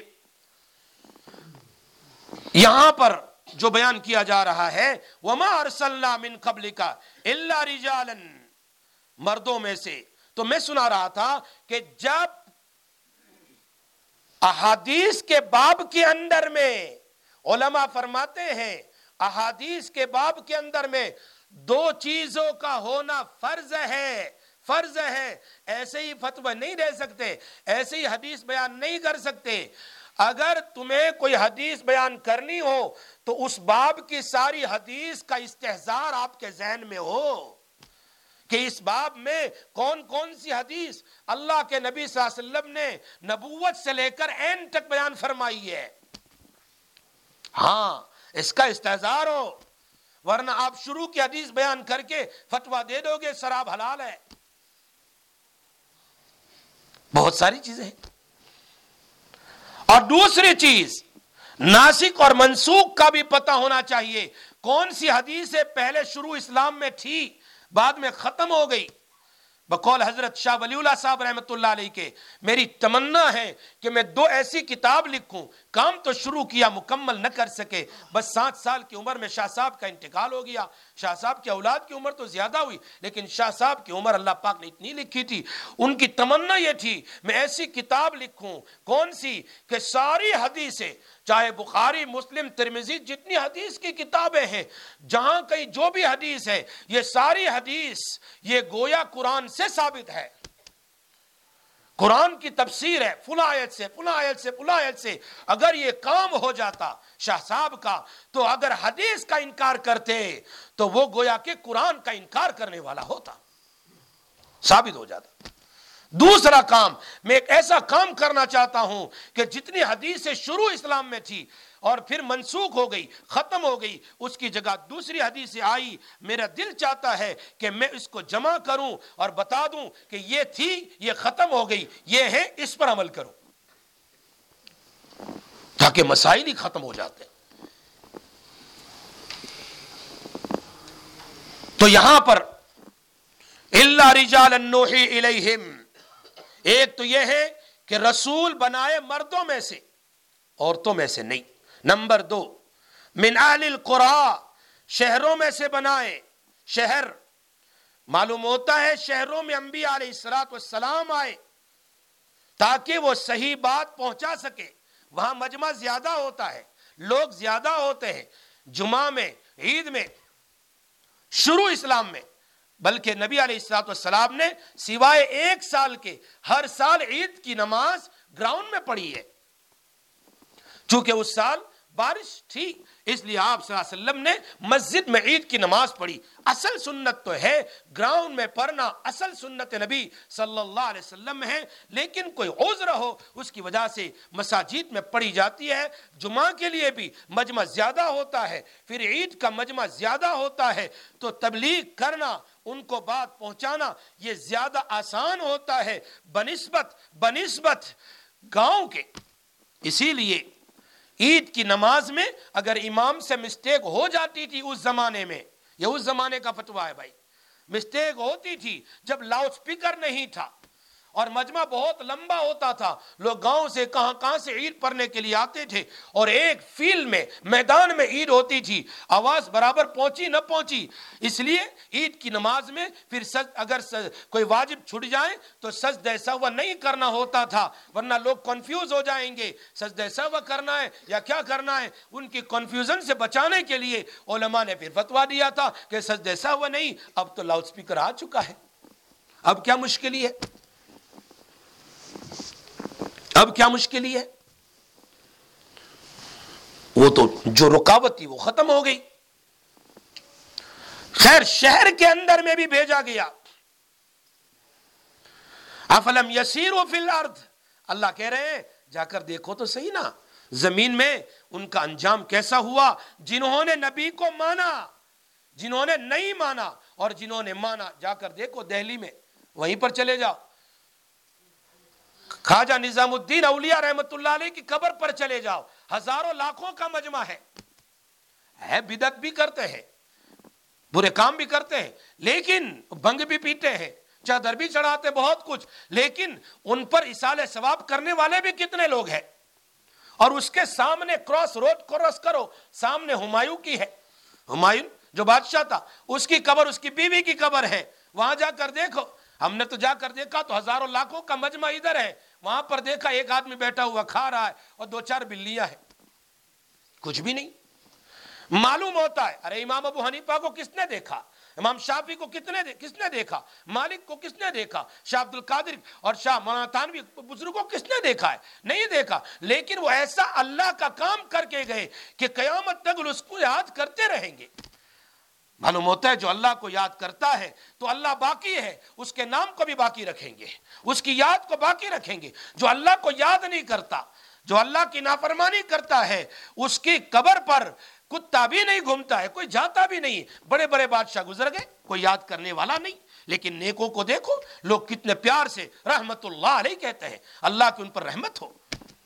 یہاں پر جو بیان کیا جا رہا ہے وَمَا أَرْسَلْنَا مِن قَبْلِكَ إِلَّا رِجَالًا، مردوں میں سے. تو میں سنا رہا تھا کہ جب احادیث کے باب کے اندر میں علماء فرماتے ہیں احادیث کے باب کے اندر میں دو چیزوں کا ہونا فرض ہے، فرض ہے. ایسے ہی فتوی نہیں دے سکتے، ایسے ہی حدیث بیان نہیں کر سکتے. اگر تمہیں کوئی حدیث بیان کرنی ہو تو اس باب کی ساری حدیث کا استحضار آپ کے ذہن میں ہو کہ اس باب میں کون کون سی حدیث اللہ کے نبی صلی اللہ علیہ وسلم نے نبوت سے لے کر عین تک بیان فرمائی ہے. ہاں اس کا استحضار ہو، ورنہ آپ شروع کی حدیث بیان کر کے فتویٰ دے دو گے شراب حلال ہے. بہت ساری چیزیں ہیں. اور دوسری چیز ناسخ اور منسوخ کا بھی پتہ ہونا چاہیے. کون سی حدیث پہلے شروع اسلام میں تھی بعد میں ختم ہو گئی. بقول حضرت شاہ ولی اللہ صاحب رحمۃ اللہ علیہ کے میری تمنا ہے کہ میں دو ایسی کتاب لکھوں. کام تو شروع کیا مکمل نہ کر سکے، بس سات سال کی عمر میں شاہ صاحب کا انتقال ہو گیا. شاہ صاحب کی اولاد کی عمر تو زیادہ ہوئی لیکن شاہ صاحب کی عمر اللہ پاک نے اتنی لکھی تھی. ان کی تمنا یہ تھی میں ایسی کتاب لکھوں. کون سی؟ کہ ساری حدیثیں چاہے بخاری مسلم ترمذی جتنی حدیث کی کتابیں ہیں جہاں کہیں جو بھی حدیث ہے یہ ساری حدیث یہ گویا قرآن سے ثابت ہے، قرآن کی تفسیر ہے فلاں آیت سے فلاں آیت سے فلاں آیت سے. اگر یہ کام ہو جاتا شاہ صاحب کا تو اگر حدیث کا انکار کرتے تو وہ گویا کہ قرآن کا انکار کرنے والا ہوتا، ثابت ہو جاتا. دوسرا کام میں ایک ایسا کام کرنا چاہتا ہوں کہ جتنی حدیثیں شروع اسلام میں تھی اور پھر منسوخ ہو گئی ختم ہو گئی اس کی جگہ دوسری حدیثیں آئی، میرا دل چاہتا ہے کہ میں اس کو جمع کروں اور بتا دوں کہ یہ تھی یہ ختم ہو گئی یہ ہے اس پر عمل کروں، تاکہ مسائل ہی ختم ہو جاتے ہیں. تو یہاں پر الا رجالا نوحی الیہم، ایک تو یہ ہے کہ رسول بنائے مردوں میں سے عورتوں میں سے نہیں. نمبر دو من اہل القرى، شہروں میں سے بنائے. شہر معلوم ہوتا ہے شہروں میں انبیاء علیہ الصلوۃ والسلام آئے تاکہ وہ صحیح بات پہنچا سکے. وہاں مجمع زیادہ ہوتا ہے، لوگ زیادہ ہوتے ہیں. جمعہ میں عید میں شروع اسلام میں بلکہ نبی علیہ الصلوۃ والسلام نے سوائے ایک سال کے ہر سال عید کی نماز گراؤنڈ میں پڑھی ہے. چونکہ اس سال بارش تھی اس لیے آپ صلی اللہ علیہ وسلم نے مسجد میں عید کی نماز پڑھی. اصل سنت تو ہے گراؤنڈ میں پڑھنا، اصل سنت نبی صلی اللہ علیہ وسلم ہے، لیکن کوئی عذر ہو اس کی وجہ سے مساجد میں پڑھی جاتی ہے. جمعہ کے لیے بھی مجمع زیادہ ہوتا ہے، پھر عید کا مجمع زیادہ ہوتا ہے تو تبلیغ کرنا ان کو بات پہنچانا یہ زیادہ آسان ہوتا ہے بنسبت بنسبت گاؤں کے. اسی لیے عید کی نماز میں اگر امام سے مسٹیک ہو جاتی تھی اس زمانے میں، یہ اس زمانے کا فتویٰ ہے بھائی، مسٹیک ہوتی تھی جب لاؤڈ سپیکر نہیں تھا اور مجمع بہت لمبا ہوتا تھا، لوگ گاؤں سے کہاں کہاں سے عید پڑھنے کے لیے آتے تھے اور ایک فیلڈ میں میدان میں عید ہوتی تھی، آواز برابر پہنچی نہ پہنچی. اس لیے عید کی نماز میں پھر سج اگر سج کوئی واجب چھٹ جائے تو سجدہ سہو نہیں کرنا ہوتا تھا ورنہ لوگ کنفیوز ہو جائیں گے سجدہ سہو کرنا ہے یا کیا کرنا ہے. ان کی کنفیوژن سے بچانے کے لیے علماء نے پھر فتویٰ دیا تھا کہ سجدہ سہو نہیں. اب تو لاؤڈ سپیکر آ چکا ہے، اب کیا مشکل ہے، اب کیا مشکل ہے. وہ تو جو رکاوٹ تھی وہ ختم ہو گئی. خیر شہر کے اندر میں بھی بھیجا گیا. افلم یسیروا فی الارض، اللہ کہہ رہے ہیں جا کر دیکھو تو صحیح نا زمین میں ان کا انجام کیسا ہوا. جنہوں نے نبی کو مانا، جنہوں نے نہیں مانا اور جنہوں نے مانا، جا کر دیکھو دہلی میں، وہیں پر چلے جاؤ، خواجہ نظام الدین اولیاء رحمت اللہ علیہ کی قبر پر چلے جاؤ. ہزاروں لاکھوں کا مجمع ہے ہے بدعت بھی کرتے ہیں, برے کام بھی کرتے ہیں, لیکن بھنگ بھی پیتے ہیں, چادر بھی چڑھاتے, بہت کچھ, لیکن ان پر اصالہ ثواب کرنے والے بھی کتنے لوگ ہیں. اور اس کے سامنے کراس روڈ کراس کرو, سامنے ہمایوں کی ہے, ہمایوں جو بادشاہ تھا اس کی قبر, اس کی بیوی کی قبر ہے, وہاں جا کر دیکھو. ہم نے تو جا کر دیکھا تو ہزاروں لاکھوں کا مجمع ادھر ہے, وہاں پر دیکھا ایک آدمی بیٹھا ہوا کھا رہا ہے اور دو چار بلیاں ہیں, کچھ بھی نہیں. معلوم ہوتا ہے ارے امام ابو حنیفہ کو کس نے دیکھا, امام شافعی کو کتنے دے, کس نے دیکھا, مالک کو کس نے دیکھا, شاہ عبد القادر اور شاہ مولانا تھانوی بزرگوں کو کس نے دیکھا ہے, نہیں دیکھا. لیکن وہ ایسا اللہ کا کام کر کے گئے کہ قیامت تک اس کو یاد کرتے رہیں گے. معلوم ہوتا ہے جو اللہ کو یاد کرتا ہے تو اللہ باقی ہے, اس کے نام کو بھی باقی رکھیں گے, اس کی یاد کو باقی رکھیں گے. جو اللہ کو یاد نہیں کرتا, جو اللہ کی نافرمانی کرتا ہے, اس کی قبر پر کتا بھی نہیں گھومتا ہے, کوئی جاتا بھی نہیں. بڑے بڑے بادشاہ گزر گئے, کوئی یاد کرنے والا نہیں, لیکن نیکوں کو دیکھو لوگ کتنے پیار سے رحمت اللہ علیہ کہتے ہیں, اللہ کی ان پر رحمت ہو.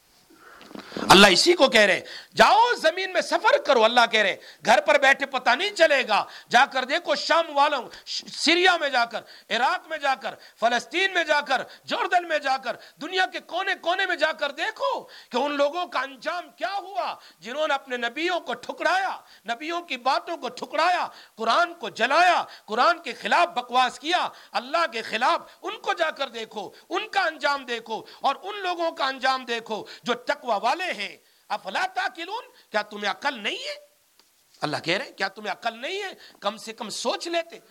اللہ اسی کو کہہ رہے جاؤ زمین میں سفر کرو. اللہ کہہ رہے گھر پر بیٹھے پتہ نہیں چلے گا, جا کر دیکھو شام والوں, سیریا میں جا کر, عراق میں جا کر, فلسطین میں جا کر, جوردن میں جا کر, دنیا کے کونے کونے میں جا کر دیکھو کہ ان لوگوں کا انجام کیا ہوا جنہوں نے اپنے نبیوں کو ٹھکرایا, نبیوں کی باتوں کو ٹھکرایا, قرآن کو جلایا, قرآن کے خلاف بکواس کیا, اللہ کے خلاف. ان کو جا کر دیکھو, ان کا انجام دیکھو, اور ان لوگوں کا انجام دیکھو جو تقوی والے ہیں. افلا تاکلون, کیا تمہیں عقل نہیں ہے؟ اللہ کہہ رہے ہیں کیا تمہیں عقل نہیں ہے؟ کم سے کم سوچ لیتے.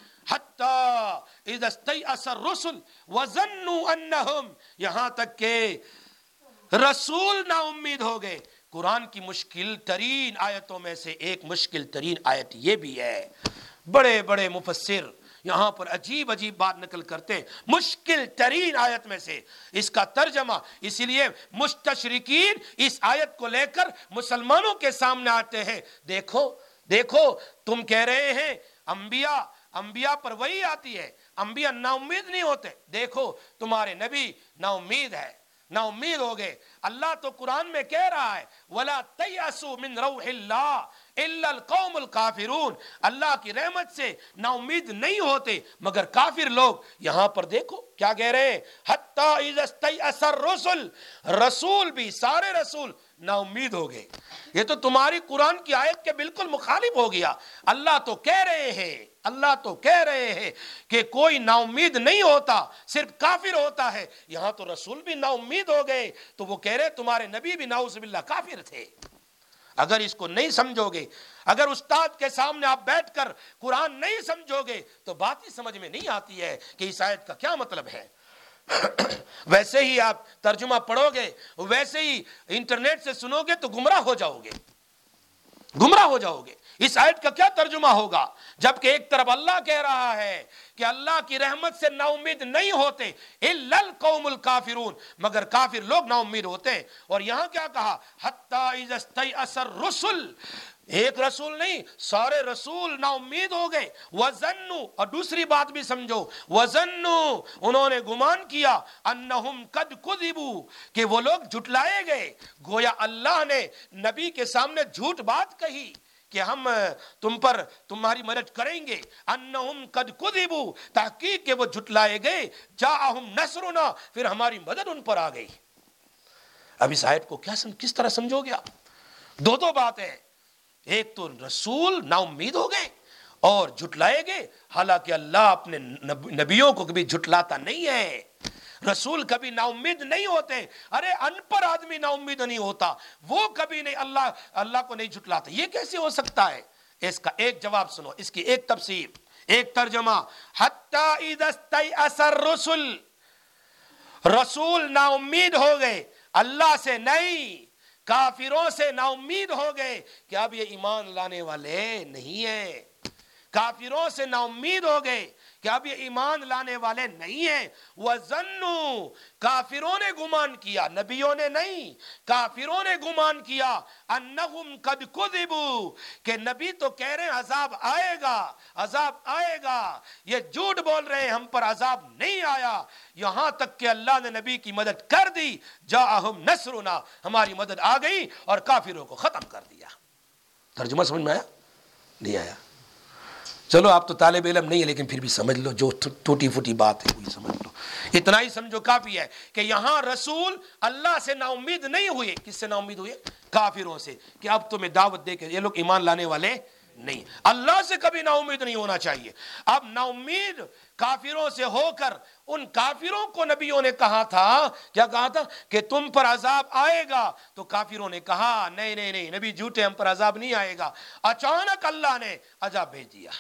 حتی اذا استیأس الرسل وظنوا انہم, یہاں تک کہ رسول نا امید ہو گئے. قرآن کی مشکل ترین آیتوں میں سے ایک مشکل ترین آیت یہ بھی ہے. بڑے بڑے مفسر یہاں پر عجیب عجیب بات نقل کرتے ہیں. مشکل ترین آیت میں سے اس کا ترجمہ, اسی لیے مستشرقین اس آیت کو لے کر مسلمانوں کے سامنے آتے ہیں. دیکھو دیکھو تم کہہ رہے ہیں انبیاء انبیاء پر وہی آتی ہے, انبیاء نا امید نہیں ہوتے. دیکھو تمہارے نبی نا امید ہے, نا امید ہو گئے. اللہ تو قرآن میں کہہ رہا ہے وَلَا تَيْأَسُوا مِنْ رَوْحِ اللَّهِ إِلَّا الْقَوْمُ الْكَافِرُونَ, اللہ کی رحمت سے نا امید نہیں ہوتے مگر کافر لوگ. یہاں پر دیکھو کیا کہہ رہے ہیں, حَتَّى إِذَا اسْتَيْأَسَ الرُّسُلُ, رسول بھی سارے رسول نا امید ہو گئے. یہ تو تمہاری قرآن کی آیت کے بالکل مخالف ہو گیا. اللہ تو کہہ رہے ہیں اللہ تو کہہ رہے ہیں کہ کوئی نا امید نہیں ہوتا, صرف کافر ہوتا ہے. یہاں تو رسول بھی نا امید ہو گئے, تو وہ کہہ رہے تمہارے نبی بھی نعوذ باللہ کافر تھے. اگر اس کو نہیں سمجھو گے, اگر استاد کے سامنے آپ بیٹھ کر قرآن نہیں سمجھو گے تو بات ہی سمجھ میں نہیں آتی ہے کہ اس آیت کا کیا مطلب ہے. ویسے ہی آپ ترجمہ پڑھو گے, ویسے ہی انٹرنیٹ سے سنو گے تو گمراہ ہو جاؤ گے, گمراہ ہو جاؤ گے. اس آیت کا کیا ترجمہ ہوگا, جبکہ ایک طرف اللہ کہہ رہا ہے کہ اللہ کی رحمت سے نا امید نہیں ہوتے الا القوم الکافرون, مگر کافر لوگ نا امید ہوتے ہیں. اور یہاں کیا کہا, حتی اذا استیأس الرسل, ایک رسول نہیں سارے رسول نا امید ہو گئے. وظنوا, اور دوسری بات بھی سمجھو, وظنوا, انہوں نے گمان کیا, انہم قد کذبوا, کہ وہ لوگ جھٹلائے گئے. گویا اللہ نے نبی کے سامنے جھوٹ بات کہی کہ ہم تم پر تمہاری مدد کریں گے. انہم قد کذبوا, تحقیق کہ وہ جھٹلائے گئے. جاءہم نصرنا, پھر ہماری مدد ان پر آ گئی. اب اس آیت کو کیا سم, کس طرح سمجھو گے آپ؟ دو دو باتیں, ایک تو رسول نا امید ہو گئے اور جھٹلائے گئے, حالانکہ اللہ اپنے نبیوں کو کبھی جھٹلاتا نہیں ہے. رسول کبھی نا امید نہیں ہوتے. ارے ان پر آدمی نا امید نہیں ہوتا, وہ کبھی نہیں اللہ اللہ کو نہیں جھٹلاتا. یہ کیسے ہو سکتا ہے؟ اس کا ایک جواب سنو, اس کی ایک تفسیر, ایک ترجمہ. حتی اذا استیأس الرسل, رسول نا امید ہو گئے, اللہ سے نہیں کافروں سے نا امید ہو گئے کہ اب یہ ایمان لانے والے نہیں ہیں. काफिरों से ना उम्मीद हो गए कि अब ये ईमान लाने वाले नहीं हैं। वज़न्नु, काफिरों ने गुमान किया, नबियों ने नहीं, काफिरों ने गुमान किया, अन्नहुम कद कुज़िबू, कि नबी तो कह रहे हैं अजाब आएगा, अजाब आएगा, ये झूठ बोल रहे हैं, हम पर अजाब नहीं आया। यहां तक कि अल्लाह ने नबी की मदद कर दी, जाअहुम नसरुना, हमारी मदद आ गई और काफिरों को खत्म कर दिया। तर्जुमा समझ में आया? नहीं आया? चलो आप तो तालिब इल्म नहीं है, लेकिन फिर भी समझ लो, जो टूटी फूटी बात है वही समझ लो, इतना ही समझो काफी है कि यहां रसूल अल्लाह से ना उम्मीद नहीं हुए। किससे ना उम्मीद हुए? काफिरों से, कि अब तुम्हें दावत दे के ये लोग ईमान लाने वाले नहीं। अल्लाह से कभी ना उम्मीद नहीं होना चाहिए। अब ना उम्मीद काफिरों से होकर उन काफिरों को नबियों ने कहा था, क्या कहा था? कि तुम पर अजाब आएगा। तो काफिरों ने कहा नहीं नहीं नहीं नबी झूठे, हम पर अजाब नहीं आएगा। अचानक अल्लाह ने अजाब भेज दिया।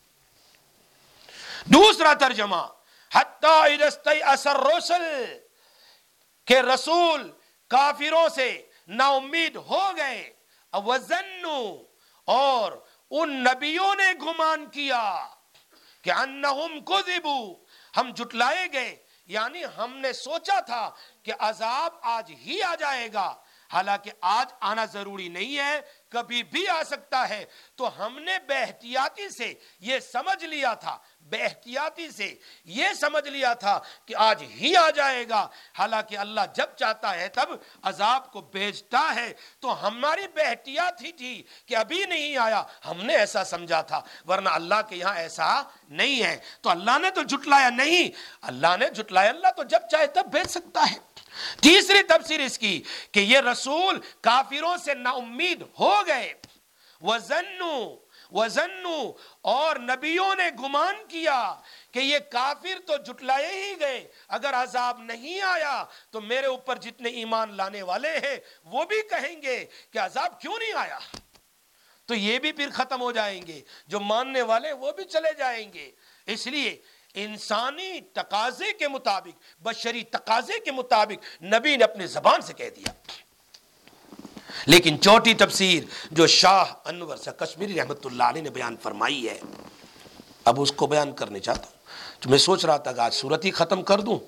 दूसरा तर्जमा, हत्ता इदस्तई असर रसूल, के रसूल काफिरों से ना उम्मीद हो गए। वज़न्नु, और उन नबियों ने गुमान किया कि अन्नहुम कुज़िबू, हम जुटलाए गए, यानी हमने सोचा था कि अजाब आज ही आ जाएगा, हालांकि आज आना जरूरी नहीं है, कभी भी आ सकता है। तो हमने बेहतियाती से ये समझ लिया था, बेहतियाती से ये समझ लिया था कि आज ही आ जाएगा, हालांकि अल्लाह जब चाहता है तब अजाब को भेजता है। तो हमारी बेहतियात ही थी कि अभी नहीं आया, हमने ऐसा समझा था, वरना अल्लाह के यहाँ ऐसा नहीं है। तो अल्लाह ने तो झुटलाया नहीं, अल्लाह ने झुटलाया, अल्लाह तो जब चाहे तब भेज सकता है। तीसरी तफसीर इसकी कि ये रसूल काफिरों से ना उम्मीद हो गए। वज़न्नु, वज़न्नु, और नबियों ने गुमान किया कि ये काफिर तो जुटलाए ही गए, अगर अजाब नहीं आया तो मेरे ऊपर जितने ईमान लाने वाले हैं वो भी कहेंगे कि अजाब क्यों नहीं आया, तो ये भी फिर खत्म हो जाएंगे, जो मानने वाले वो भी चले जाएंगे। इसलिए इंसानी तकाजे के मुताबिक, बशरी तकाजे के मुताबिक नबी ने अपनी जबान से कह दिया। लेकिन चौथी तफसीर जो शाह अनवर शाह कश्मीरी रहमतुल्लाह अलैह ने बयान फरमाई है, अब उसको बयान करने चाहता हूं। तो मैं सोच रहा था कि आज सूरत ही खत्म कर दूं,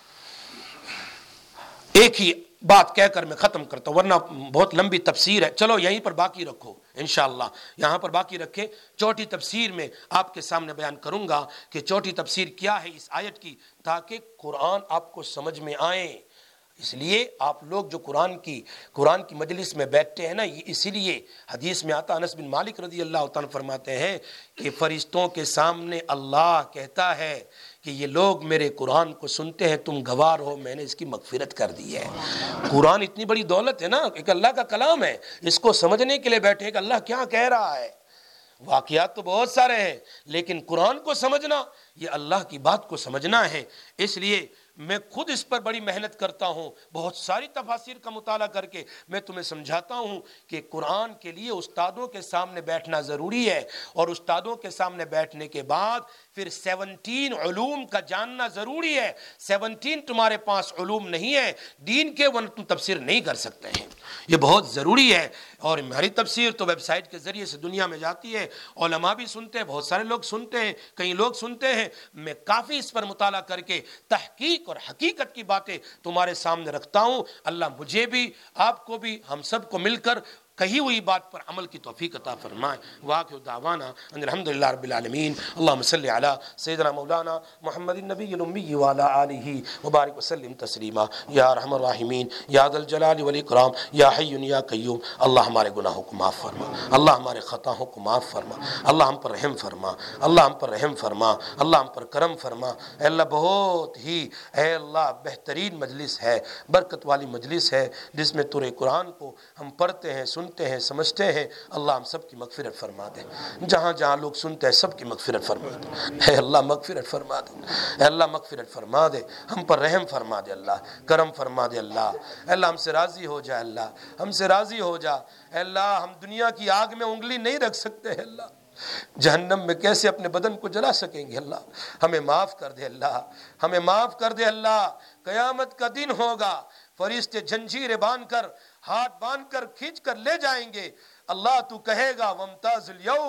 एक ही बात कहकर मैं खत्म करता हूं, वरना बहुत लंबी तफसीर है। चलो यहीं पर बाकी रखो, इंशाअल्लाह यहां पर बाकी रखे। चौथी तफसीर में आपके सामने बयान करूंगा कि चौथी तफसीर क्या है इस आयत की, ताकि कुरान आपको समझ में आए। इसलिए आप लोग जो कुरान की कुरान की मजलिस में बैठते हैं ना, इसीलिए हदीस में आता, अनस बिन मालिक रज़ी अल्लाह तआला फरमाते हैं कि फरिश्तों के सामने अल्लाह कहता है कि ये लोग मेरे कुरान को सुनते हैं, तुम गवार हो, मैंने इसकी मगफिरत कर दी है। कुरान इतनी बड़ी दौलत है ना, एक अल्लाह का कलाम है, इसको समझने के लिए बैठे कि अल्लाह क्या कह रहा है। वाक़ियात तो बहुत सारे हैं, लेकिन कुरान को समझना, ये अल्लाह की बात को समझना है। इसलिए मैं खुद इस पर बड़ी मेहनत करता हूँ, बहुत सारी तफासिर का मुताला करके मैं तुम्हें समझाता हूँ कि कुरान के लिए उस्तादों के सामने बैठना ज़रूरी है, और उस्तादों के सामने बैठने के बाद फिर सेवनटीन उलूम का जानना ज़रूरी है। सेवनटीन तुम्हारे पास उलूम नहीं है दीन के, वन तुम तफसीर नहीं कर सकते हैं, ये बहुत ज़रूरी है। और हमारी तफसीर तो वेबसाइट के ज़रिए से दुनिया में जाती है, उलमा भी सुनते हैं, बहुत सारे लोग सुनते हैं, कई लोग सुनते हैं। मैं काफ़ी इस पर मुताला करके तहकीक और हकीकत की बातें तुम्हारे सामने रखता हूँ। अल्लाह मुझे भी, आपको भी, हम सब को मिलकर कही हुई बात पर अमल की तौफीक अता फरमाए। वाक़िअ दावाना अल्हम्दुलिल्लाहि रब्बिल आलमीन। अल्लाहुम्मा सल्लि अला सय्यिदिना मौलाना मुहम्मदिन नबिय्यिल उम्मी व अला आलिहि व बारिक व सल्लिम तस्लीमा या अरहमर राहिमीन या दल जलाली वल इकराम या हय्युन या कय्यूम। अल्लाह हमारे गुनाहों को माफ़ फरमा, अल्लाह हमारे ख़ताओं को माफ़ फरमा, अल्लाह हम पर रहम फरमा, अल्लाह हम पर रहम फरमा, अल्लाह हम पर करम फरमा। ऐ अल्लाह बहुत ही ऐ अल्लाह बेहतरीन मजलिस है, बरकत वाली मजलिस है, जिसमें तुरे कुरान को हम पढ़ते हैं, सुनते हैं, समझते हैं। अल्लाह हम सब की मगफिरत फरमा दे, जहाँ जहाँ लोग सुनते हैं सब की मगफिरत फरमा दे। है अल्लाह मगफिरत फरमा दे, है अल्लाह मगफिरत फरमा दे, हम पर रहम फरमा दे, अल्लाह करम फरमा दे। अल्लाह अल्लाह हमसे राज़ी हो जा, अल्लाह हमसे राज़ी हो जा। अल्लाह हम दुनिया की आग में उंगली नहीं रख सकते, अल्लाह जहन्नम में कैसे अपने बदन को जला सकेंगे। अल्लाह हमें माफ़ कर दे, अल्लाह हमें माफ़ कर दे। अल्लाह क़यामत का दिन होगा, फरिश्ते जंजीरें बांध कर, हाथ बांध कर खींच कर ले जाएंगे। अल्लाह तू कहेगा वमताज़िल यौम,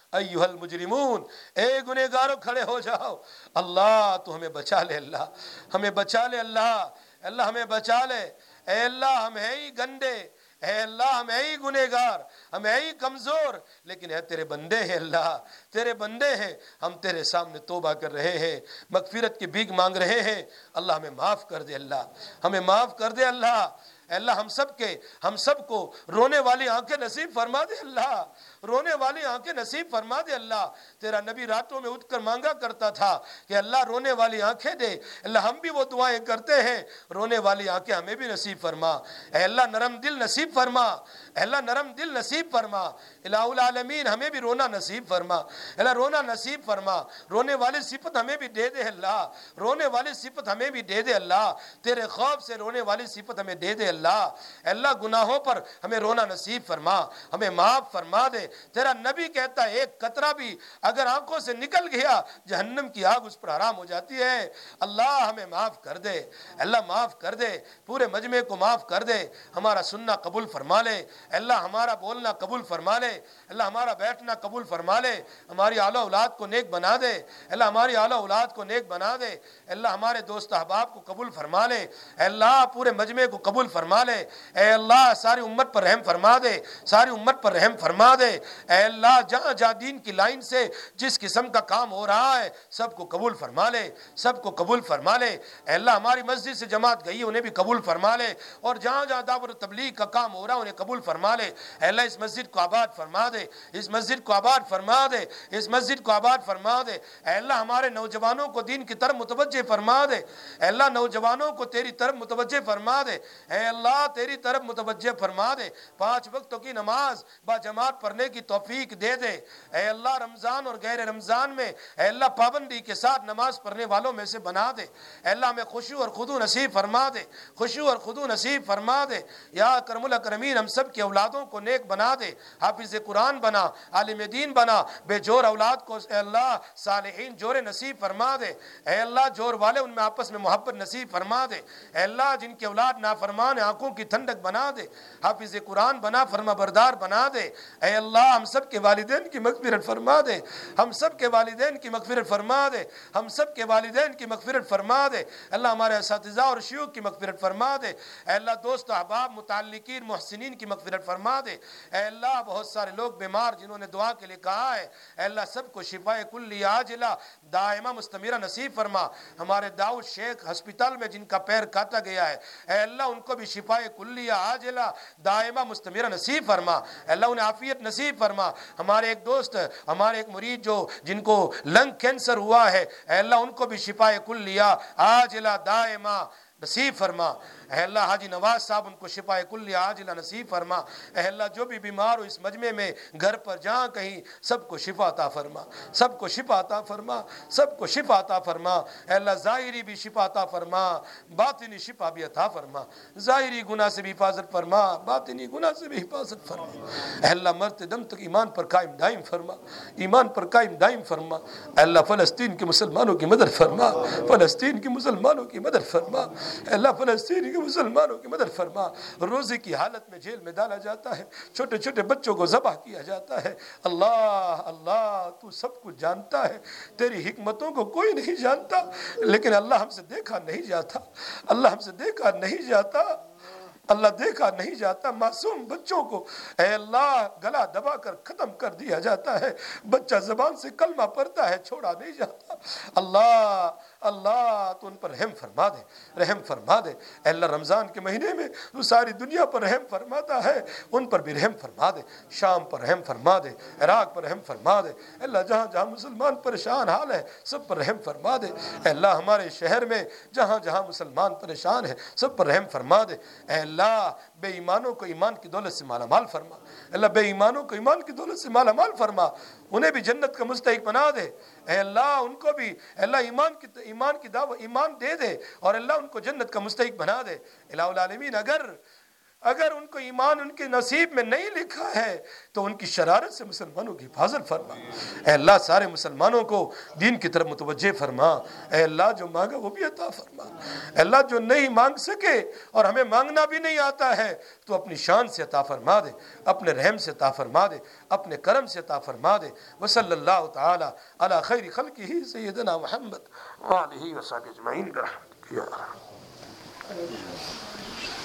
ایھا المجرمون، اے گنہگاروں کھڑے ہو جاؤ، اللہ تو ہمیں بچا لے، اللہ ہمیں بچا لے، اللہ اللہ ہمیں بچا لے، اے اللہ ہم ہیں ہی گندے، اے اللہ ہم ہیں ہی گنہگار، ہم ہیں ہی کمزور، لیکن اے تیرے بندے ہیں، اللہ تیرے بندے ہیں، ہم تیرے سامنے توبہ کر رہے ہیں، مغفرت کی بھیک مانگ رہے ہیں، اللہ ہمیں معاف کر دے، اللہ ہمیں معاف کر دے، اللہ اے اللہ ہم سب کے ہم سب کو رونے والی آنکھیں نصیب فرما دے، اللہ رونے والی آنکھیں نصیب فرما دے، اللہ تیرا نبی راتوں میں اٹھ کر مانگا کرتا تھا کہ اللہ رونے والی آنکھیں دے، اللہ ہم بھی وہ دعائیں کرتے ہیں، رونے والی آنکھیں ہمیں بھی نصیب فرما، اے اللہ نرم دل نصیب فرما، اے اللہ نرم دل نصیب فرما، الہ العالمین ہمیں بھی رونا نصیب فرما، اے اللہ رونا نصیب فرما، رونے والی صفت ہمیں بھی دے دے، اللہ رونے والی صفت ہمیں بھی دے دے، اللہ تیرے خوف سے رونے والی صفت ہمیں دے دے، اللہ اے اللہ گناہوں پر ہمیں رونا نصیب فرما، ہمیں معاف فرما دے، تیرا نبی کہتا ہے ایک قطرہ بھی اگر آنکھوں سے نکل گیا جہنم کی آگ اس پر حرام ہو جاتی ہے، اللہ ہمیں معاف کر دے، اللہ معاف کر دے، پورے مجمع کو معاف کر دے، ہمارا سننا قبول فرما لے، اللہ ہمارا بولنا قبول فرما لے، اللہ ہمارا بیٹھنا قبول فرما لے، ہماری اعلیٰ اولاد کو نیک بنا دے، اللہ ہماری اعلیٰ اولاد کو نیک بنا دے، اللہ ہمارے دوست احباب کو قبول فرما لے، اے اللہ پورے مجمع کو قبول فرما لے، اے اللہ ساری امت پر رحم فرما دے، ساری امت پر رحم فرما دے، اے اللہ جہاں جہاں دین کی لائن سے جس قسم کا کام ہو رہا ہے سب کو قبول فرما لے، سب کو قبول فرما لے، اے اللہ ہماری مسجد سے جماعت گئی انہیں بھی قبول فرما لے، اور جہاں جہاں دعوت و تبلیغ کا کام ہو رہا ہے انہیں قبول فرما لے، اے اللہ اس مسجد کو آباد فرما دے، اس مسجد کو آباد فرما دے، اس مسجد کو آباد فرما دے، اے اللہ ہمارے نوجوانوں کو دین کی طرف متوجہ فرما دے، اے اللہ نوجوانوں کو تیری طرف متوجہ فرما دے، اے اللہ تیری طرف متوجہ فرما دے، پانچ وقتوں کی نماز با جماعت پڑھنے کی توفیق دے دے، اے اللہ رمضان اور غیر رمضان میں اے اللہ پابندی کے ساتھ نماز پڑھنے والوں میں سے بنا دے، اے اللہ ہمیں خشوع اور خضوع نصیب فرما دے، خشوع اور خضوع نصیب فرما دے، یا اکرم الاکرمین ہم سب کے اولادوں کو نیک بنا دے، حافظ قرآن بنا، عالم دین بنا، بے جور اولاد کو اے اللہ صالحین جور نصیب فرما دے، اے اللہ جور والے ان میں آپس میں محبت نصیب فرما دے، اے اللہ جن کے اولاد نافرمان آنکھوں کی ٹھنڈک بنا دے، حافظ قرآن بنا، فرما بردار بنا دے، اے اللہ ہم سب کے والدین کی مغفرت فرما دے، ہم سب کے والدین کی مغفرت فرما دے، ہم سب کے والدین کی مغفرت فرما دے، اللہ ہمارے اساتذہ اور شیوخ کی مغفرت فرما دے، اے اللہ دوست احباب متعلقین محسنین کی مغفرت فرما دے، اے اللہ بہت سارے لوگ بیمار جنہوں نے دعا کے لیے کہا ہے، اے اللہ سب کو شفائے کلی عاجلہ دائمہ مستمرہ نصیب فرما، ہمارے داؤد شیخ ہسپتال میں جن کا پیر کاٹا گیا ہے اے اللہ ان کو بھی شفائے کلیہ عاجلہ دائمہ مستمرہ نصیب فرما، اے اللہ انہیں عافیت نصیب فرما، ہمارے ایک دوست ہمارے ایک مرید جو جن کو لنگ کینسر ہوا ہے اے اللہ ان کو بھی شفائے کلیہ عاجلہ دائمہ نصیب فرما، اے اللہ حاجی نواز صاحب ان کو شفائے کلیہ عاجلہ نصیب فرما، اے اللہ جو بھی بیمار ہو اس مجمع میں گھر پر جہاں کہیں سب کو شفا عطا فرما، سب کو شفا عطا فرما، سب کو شفا عطا فرما، اے اللہ ظاہری بھی شفا عطا فرما، باطنی شفا بھی عطا فرما، ظاہری گناہ سے بھی حفاظت فرما، باطنی گناہ سے بھی حفاظت فرما، اے اللہ مرتے دم تک ایمان پر قائم دائم فرما، ایمان پر قائم دائم فرما، اے اللہ فلسطین کے مسلمانوں کی مدد فرما، فلسطین کے مسلمانوں کی مدد فرما، اے اللہ فلسطین کے مسلمانوں کی مدد فرما، روزے کی حالت میں جیل میں ڈالا جاتا ہے، چھوٹے چھوٹے بچوں کو ذبح کیا جاتا ہے، اللہ اللہ تو سب کچھ جانتا ہے، تیری حکمتوں کو کوئی نہیں جانتا، لیکن اللہ ہم سے دیکھا نہیں جاتا، اللہ ہم سے دیکھا نہیں جاتا، اللہ دیکھا نہیں جاتا، معصوم بچوں کو اے اللہ گلا دبا کر ختم کر دیا جاتا ہے، بچہ زبان سے کلمہ پڑھتا ہے چھوڑا نہیں جاتا، اللہ اللہ تو ان پر رحم فرما دے، رحم فرما دے، اے اللہ رمضان کے مہینے میں تو ساری دنیا پر رحم فرماتا ہے، ان پر بھی رحم فرما دے، شام پر رحم فرما دے، عراق پر رحم فرما دے، اے اللہ جہاں جہاں مسلمان پریشان حال ہے سب پر رحم فرما دے، اے اللہ ہمارے شہر میں جہاں جہاں مسلمان پریشان ہے سب پر رحم فرما دے، اے اللہ بے ایمانوں کو ایمان کی دولت سے مالا مال فرما، اللہ بے ایمانوں کو ایمان کی دولت سے مالا مال فرما، انہیں بھی جنت کا مستحق بنا دے، اے اللہ ان کو بھی اے اللہ ایمان کی ایمان کی دعوت ایمان دے دے، اور اللہ ان کو جنت کا مستحق بنا دے، الہ العالمین اگر اگر ان کو ایمان ان کے نصیب میں نہیں لکھا ہے تو ان کی شرارت سے مسلمانوں کی حفاظت فرما۔ اے اللہ سارے مسلمانوں کو دین کی طرف متوجہ فرما۔ اے اللہ جو مانگا وہ بھی عطا فرما۔ اے اللہ جو نہیں مانگ سکے اور ہمیں مانگنا بھی نہیں آتا ہے تو اپنی شان سے عطا فرما دے، اپنے رحم سے عطا فرما دے، اپنے کرم سے عطا فرما دے۔ وصلی اللہ تعالی علی خیر خلقہ سیدنا محمد وآلہ وصحبہ اجمعین برحمتک یا ارحم۔